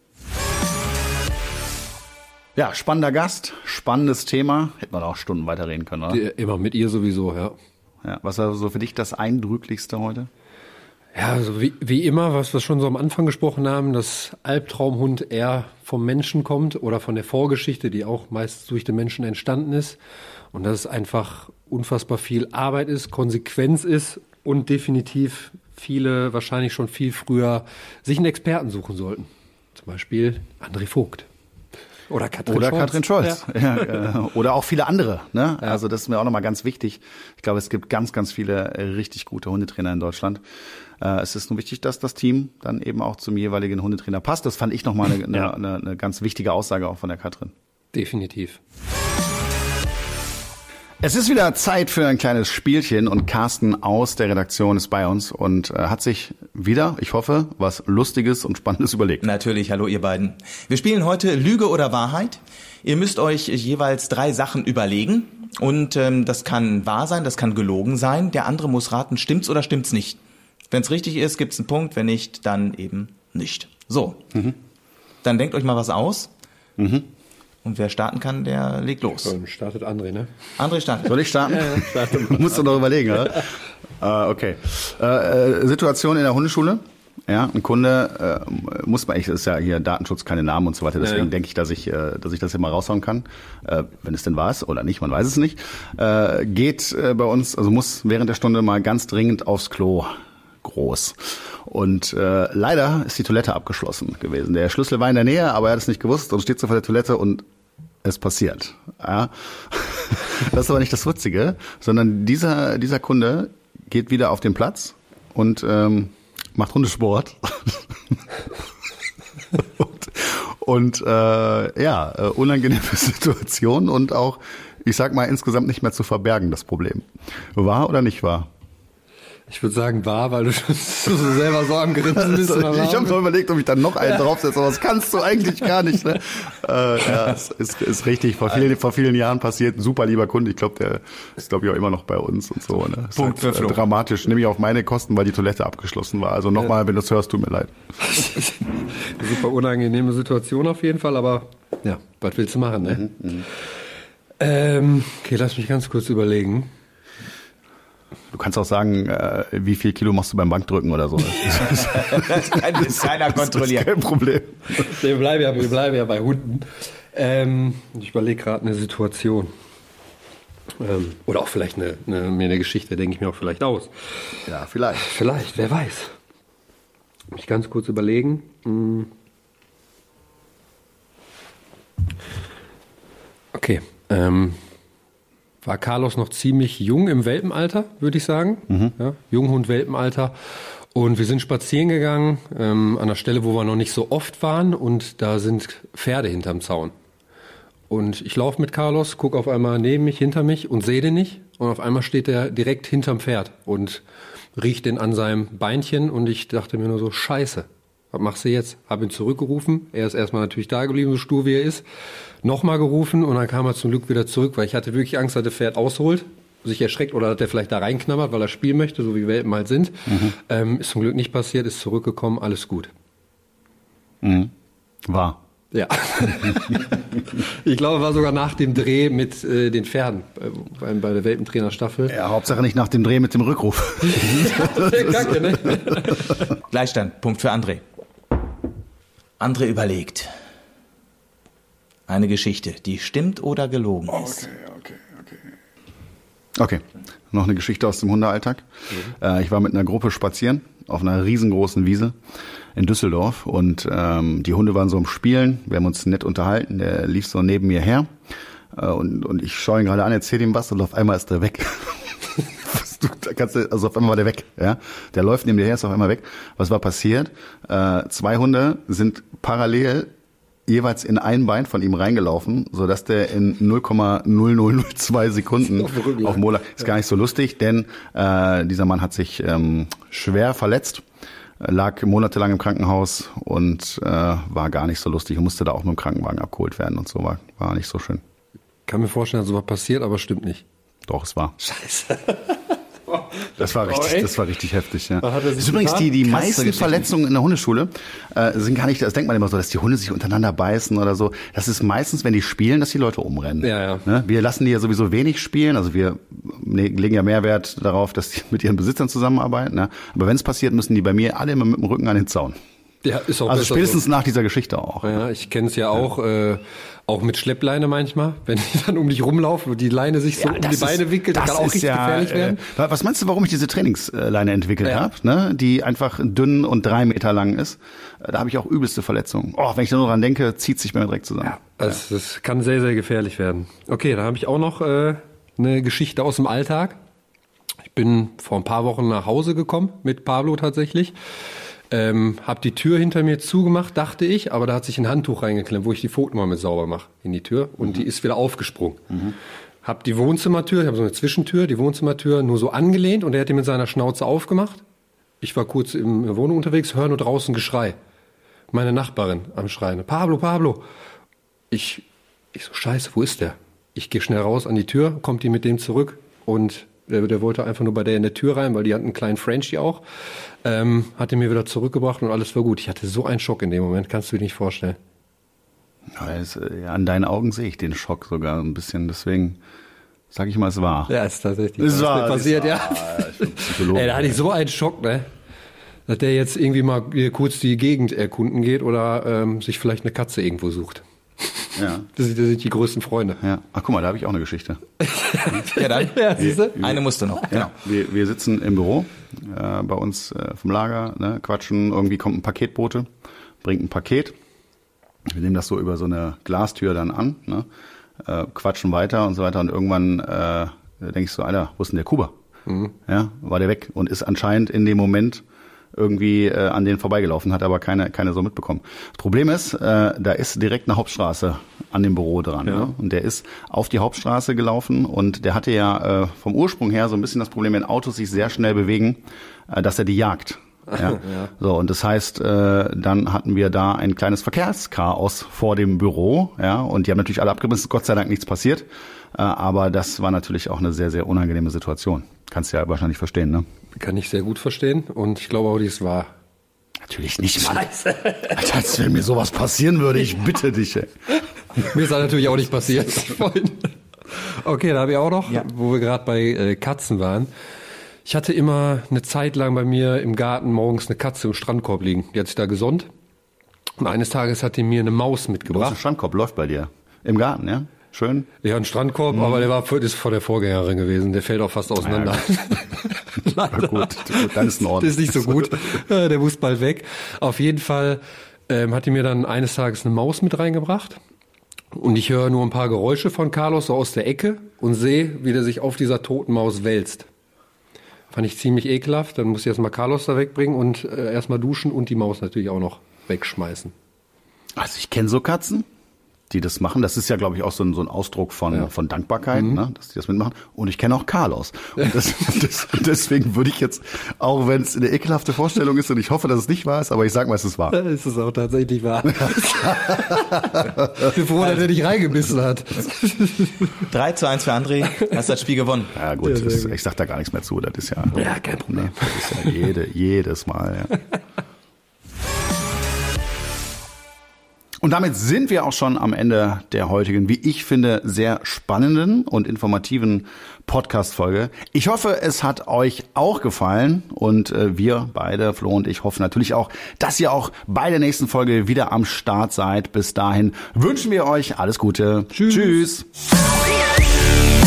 Ja, spannender Gast, spannendes Thema. Hätten wir auch Stunden weiterreden können, oder? Immer mit ihr sowieso, ja. Ja, was war so für dich das Eindrücklichste heute? Ja, also wie immer, was wir schon so am Anfang gesprochen haben, dass Albtraumhund eher vom Menschen kommt oder von der Vorgeschichte, die auch meist durch den Menschen entstanden ist. Und dass es einfach unfassbar viel Arbeit ist, Konsequenz ist und definitiv viele wahrscheinlich schon viel früher sich einen Experten suchen sollten. Zum Beispiel André Vogt. Oder Katrin Scholz. Ja, oder auch viele andere. Ne? Ja. Also das ist mir auch nochmal ganz wichtig. Ich glaube, es gibt ganz, ganz viele richtig gute Hundetrainer in Deutschland. Es ist nur wichtig, dass das Team dann eben auch zum jeweiligen Hundetrainer passt. Das fand ich nochmal eine ganz wichtige Aussage auch von der Katrin. Definitiv. Es ist wieder Zeit für ein kleines Spielchen und Carsten aus der Redaktion ist bei uns und hat sich wieder, ich hoffe, was Lustiges und Spannendes überlegt. Natürlich, hallo ihr beiden. Wir spielen heute Lüge oder Wahrheit. Ihr müsst euch jeweils 3 Sachen überlegen und das kann wahr sein, das kann gelogen sein. Der andere muss raten, stimmt's oder stimmt's nicht. Wenn es richtig ist, gibt's einen Punkt, wenn nicht, dann eben nicht. So, Dann denkt euch mal was aus. Und wer starten kann, der legt los. Dann startet André, ne? André startet. Soll ich starten? Musst du noch überlegen, oder? Okay. Situation in der Hundeschule. Ja, ein Kunde muss man, das ist ja hier Datenschutz, keine Namen und so weiter, deswegen denke ich, dass ich das hier mal raushauen kann, wenn es denn war oder nicht, man weiß es nicht, geht bei uns, also muss während der Stunde mal ganz dringend aufs Klo, groß. Und leider ist die Toilette abgeschlossen gewesen. Der Schlüssel war in der Nähe, aber er hat es nicht gewusst und steht so vor der Toilette und es passiert. Ja. Das ist aber nicht das Witzige, sondern dieser Kunde geht wieder auf den Platz und macht Hundesport. und unangenehme Situation und auch, ich sag mal, insgesamt nicht mehr zu verbergen, das Problem. War oder nicht wahr? Ich würde sagen, war, weil du schon so selber so am Grinsen bist. Ich habe mir überlegt, ob ich dann noch einen draufsetze, aber das kannst du eigentlich gar nicht. Ne? Es ist richtig, vor vielen Jahren passiert. Ein super lieber Kunde, ich glaube, der ist, glaube ich, auch immer noch bei uns und so. Ne? Punkt für Flo. Dramatisch, nämlich auf meine Kosten, weil die Toilette abgeschlossen war. Also nochmal, wenn du es hörst, tut mir leid. Super unangenehme Situation auf jeden Fall, aber ja, was willst du machen, ne? Okay, lass mich ganz kurz überlegen. Du kannst auch sagen, wie viel Kilo machst du beim Bankdrücken oder so. Das kann keiner kontrollieren. Das ist kein Problem. Wir bleiben ja bei Hunden. Ich überlege gerade eine Situation. Oder auch vielleicht eine Geschichte, denke ich mir auch vielleicht aus. Ja, vielleicht. Vielleicht, wer weiß. Mich ganz kurz überlegen. Okay, war Carlos noch ziemlich jung im Welpenalter, würde ich sagen. Ja, Junghund-Welpenalter. Und wir sind spazieren gegangen an einer Stelle, wo wir noch nicht so oft waren. Und da sind Pferde hinterm Zaun. Und ich laufe mit Carlos, gucke auf einmal neben mich, hinter mich und sehe den nicht. Und auf einmal steht er direkt hinterm Pferd und riecht den an seinem Beinchen. Und ich dachte mir nur so, Scheiße. Was machst du jetzt? Hab ihn zurückgerufen. Er ist erstmal natürlich da geblieben, so stur wie er ist. Nochmal gerufen und dann kam er zum Glück wieder zurück, weil ich hatte wirklich Angst, dass der Pferd ausholt, sich erschreckt oder dass er vielleicht da reinknabbert, weil er spielen möchte, so wie Welpen halt sind. Ist zum Glück nicht passiert, ist zurückgekommen, alles gut. War. Ja. Ich glaube, war sogar nach dem Dreh mit den Pferden bei der Welpentrainerstaffel. Ja, Hauptsache nicht nach dem Dreh mit dem Rückruf. Kacke, ne? Gleichstand, Punkt für André. André überlegt. Eine Geschichte, die stimmt oder gelogen ist. Okay, noch eine Geschichte aus dem Hundealltag. Ich war mit einer Gruppe spazieren auf einer riesengroßen Wiese in Düsseldorf und die Hunde waren so am Spielen. Wir haben uns nett unterhalten. Der lief so neben mir her und ich schaue ihn gerade an, erzähle ihm was und auf einmal ist er weg. Also auf einmal war der weg. Ja? Der läuft neben dir her, ist auf einmal weg. Was war passiert? 2 Hunde sind parallel jeweils in ein Bein von ihm reingelaufen, sodass der in 0,0002 Sekunden auf dem Mola, ist gar nicht so lustig, denn dieser Mann hat sich schwer verletzt, lag monatelang im Krankenhaus und war gar nicht so lustig und musste da auch mit dem Krankenwagen abgeholt werden und so, war nicht so schön. Kann mir vorstellen, dass sowas passiert, aber stimmt nicht. Doch, es war. Scheiße. Das war richtig heftig, ja. Das ist übrigens die meisten Verletzungen in der Hundeschule sind gar nicht, das denkt man immer so, dass die Hunde sich untereinander beißen oder so. Das ist meistens, wenn die spielen, dass die Leute umrennen. Ja. Ne? Wir lassen die ja sowieso wenig spielen, also wir legen ja mehr Wert darauf, dass die mit ihren Besitzern zusammenarbeiten. Ne? Aber wenn es passiert, müssen die bei mir alle immer mit dem Rücken an den Zaun. Ja, ist auch also spätestens so nach dieser Geschichte auch. Ja, ich kenne es ja auch mit Schleppleine manchmal, wenn die dann um dich rumlaufen und die Leine sich so um die Beine wickelt, das kann auch richtig gefährlich werden. Was meinst du, warum ich diese Trainingsleine entwickelt habe, ne? Die einfach dünn und 3 Meter lang ist? Da habe ich auch übelste Verletzungen. Oh, wenn ich da nur dran denke, zieht sich bei mir direkt zusammen. Ja, das kann sehr, sehr gefährlich werden. Okay, da habe ich auch noch eine Geschichte aus dem Alltag. Ich bin vor ein paar Wochen nach Hause gekommen mit Pablo tatsächlich. Hab die Tür hinter mir zugemacht, dachte ich, aber da hat sich ein Handtuch reingeklemmt, wo ich die Pfoten mal mit sauber mache in die Tür und die ist wieder aufgesprungen. Hab die Wohnzimmertür, ich habe so eine Zwischentür, die Wohnzimmertür nur so angelehnt und er hat die mit seiner Schnauze aufgemacht. Ich war kurz in der Wohnung unterwegs, höre nur draußen Geschrei. Meine Nachbarin am Schreien. Pablo. Ich so, Scheiße, wo ist der? Ich gehe schnell raus an die Tür, kommt die mit dem zurück und der wollte einfach nur bei der in der Tür rein, weil die hatten einen kleinen Frenchie auch. Hat den mir wieder zurückgebracht und alles war gut. Ich hatte so einen Schock in dem Moment, kannst du dir nicht vorstellen. Ja, an deinen Augen sehe ich den Schock sogar ein bisschen, deswegen sage ich mal, es war. Ja, ist tatsächlich passiert, ja. Ey, da hatte ich so einen Schock, ne? dass der jetzt irgendwie mal kurz die Gegend erkunden geht oder sich vielleicht eine Katze irgendwo sucht. Ja. Das sind die größten Freunde. Ja. Ach, guck mal, da habe ich auch eine Geschichte. Ja, dann. Ja, siehste? Eine musste noch. Genau. Wir sitzen im Büro bei uns vom Lager, ne, quatschen, irgendwie kommt ein Paketbote, bringt ein Paket. Wir nehmen das so über so eine Glastür dann an, ne, quatschen weiter und so weiter und irgendwann denke ich so, Alter, wo ist denn der Kuba? Mhm. Ja, war der weg und ist anscheinend in dem Moment irgendwie an denen vorbeigelaufen, hat aber keine so mitbekommen. Das Problem ist, da ist direkt eine Hauptstraße an dem Büro dran. Ja. Ne? Und der ist auf die Hauptstraße gelaufen und der hatte ja vom Ursprung her so ein bisschen das Problem, wenn Autos sich sehr schnell bewegen, dass er die jagt. Ja. Ja. So, und das heißt, dann hatten wir da ein kleines Verkehrschaos vor dem Büro, ja, und die haben natürlich alle abgebremst, Gott sei Dank nichts passiert, aber das war natürlich auch eine sehr, sehr unangenehme Situation. Kannst du ja wahrscheinlich verstehen, ne? Kann ich sehr gut verstehen und ich glaube auch, dies war. Natürlich nicht, Mann. Scheiße. Alter, als wenn mir sowas passieren würde, ich bitte dich, ey. Mir ist das natürlich auch nicht passiert. Okay, da habe ich auch noch, wo wir gerade bei Katzen waren. Ich hatte immer eine Zeit lang bei mir im Garten morgens eine Katze im Strandkorb liegen. Die hat sich da gesonnt. Und eines Tages hat die mir eine Maus mitgebracht. Der Strandkorb läuft bei dir. Im Garten, ja? Schön. Ja, ein Strandkorb, aber der ist von der Vorgängerin gewesen. Der fällt auch fast auseinander. Ja, gut, dann ist in Ordnung. Das ist nicht so gut. Der muss bald weg. Auf jeden Fall hat die mir dann eines Tages eine Maus mit reingebracht. Und ich höre nur ein paar Geräusche von Carlos so aus der Ecke und sehe, wie der sich auf dieser toten Maus wälzt. Fand ich ziemlich ekelhaft. Dann muss ich erstmal Carlos da wegbringen und erstmal duschen und die Maus natürlich auch noch wegschmeißen. Also ich kenne so Katzen, die das machen. Das ist ja, glaube ich, auch so ein Ausdruck von Dankbarkeit, ne, dass die das mitmachen. Und ich kenne auch Carlos. Und deswegen würde ich jetzt, auch wenn es eine ekelhafte Vorstellung ist und ich hoffe, dass es nicht wahr ist, aber ich sag mal, es ist wahr. Ist es auch tatsächlich wahr. Ich bin froh, dass er nicht reingebissen hat. 3:1 für André. Hast das Spiel gewonnen. Ja gut, ich sag da gar nichts mehr zu. Das ist ja... Ja, kein Problem. Ne, das ist ja jedes Mal, ja. Und damit sind wir auch schon am Ende der heutigen, wie ich finde, sehr spannenden und informativen Podcast-Folge. Ich hoffe, es hat euch auch gefallen und wir beide, Flo und ich, hoffen natürlich auch, dass ihr auch bei der nächsten Folge wieder am Start seid. Bis dahin wünschen wir euch alles Gute. Tschüss. Tschüss.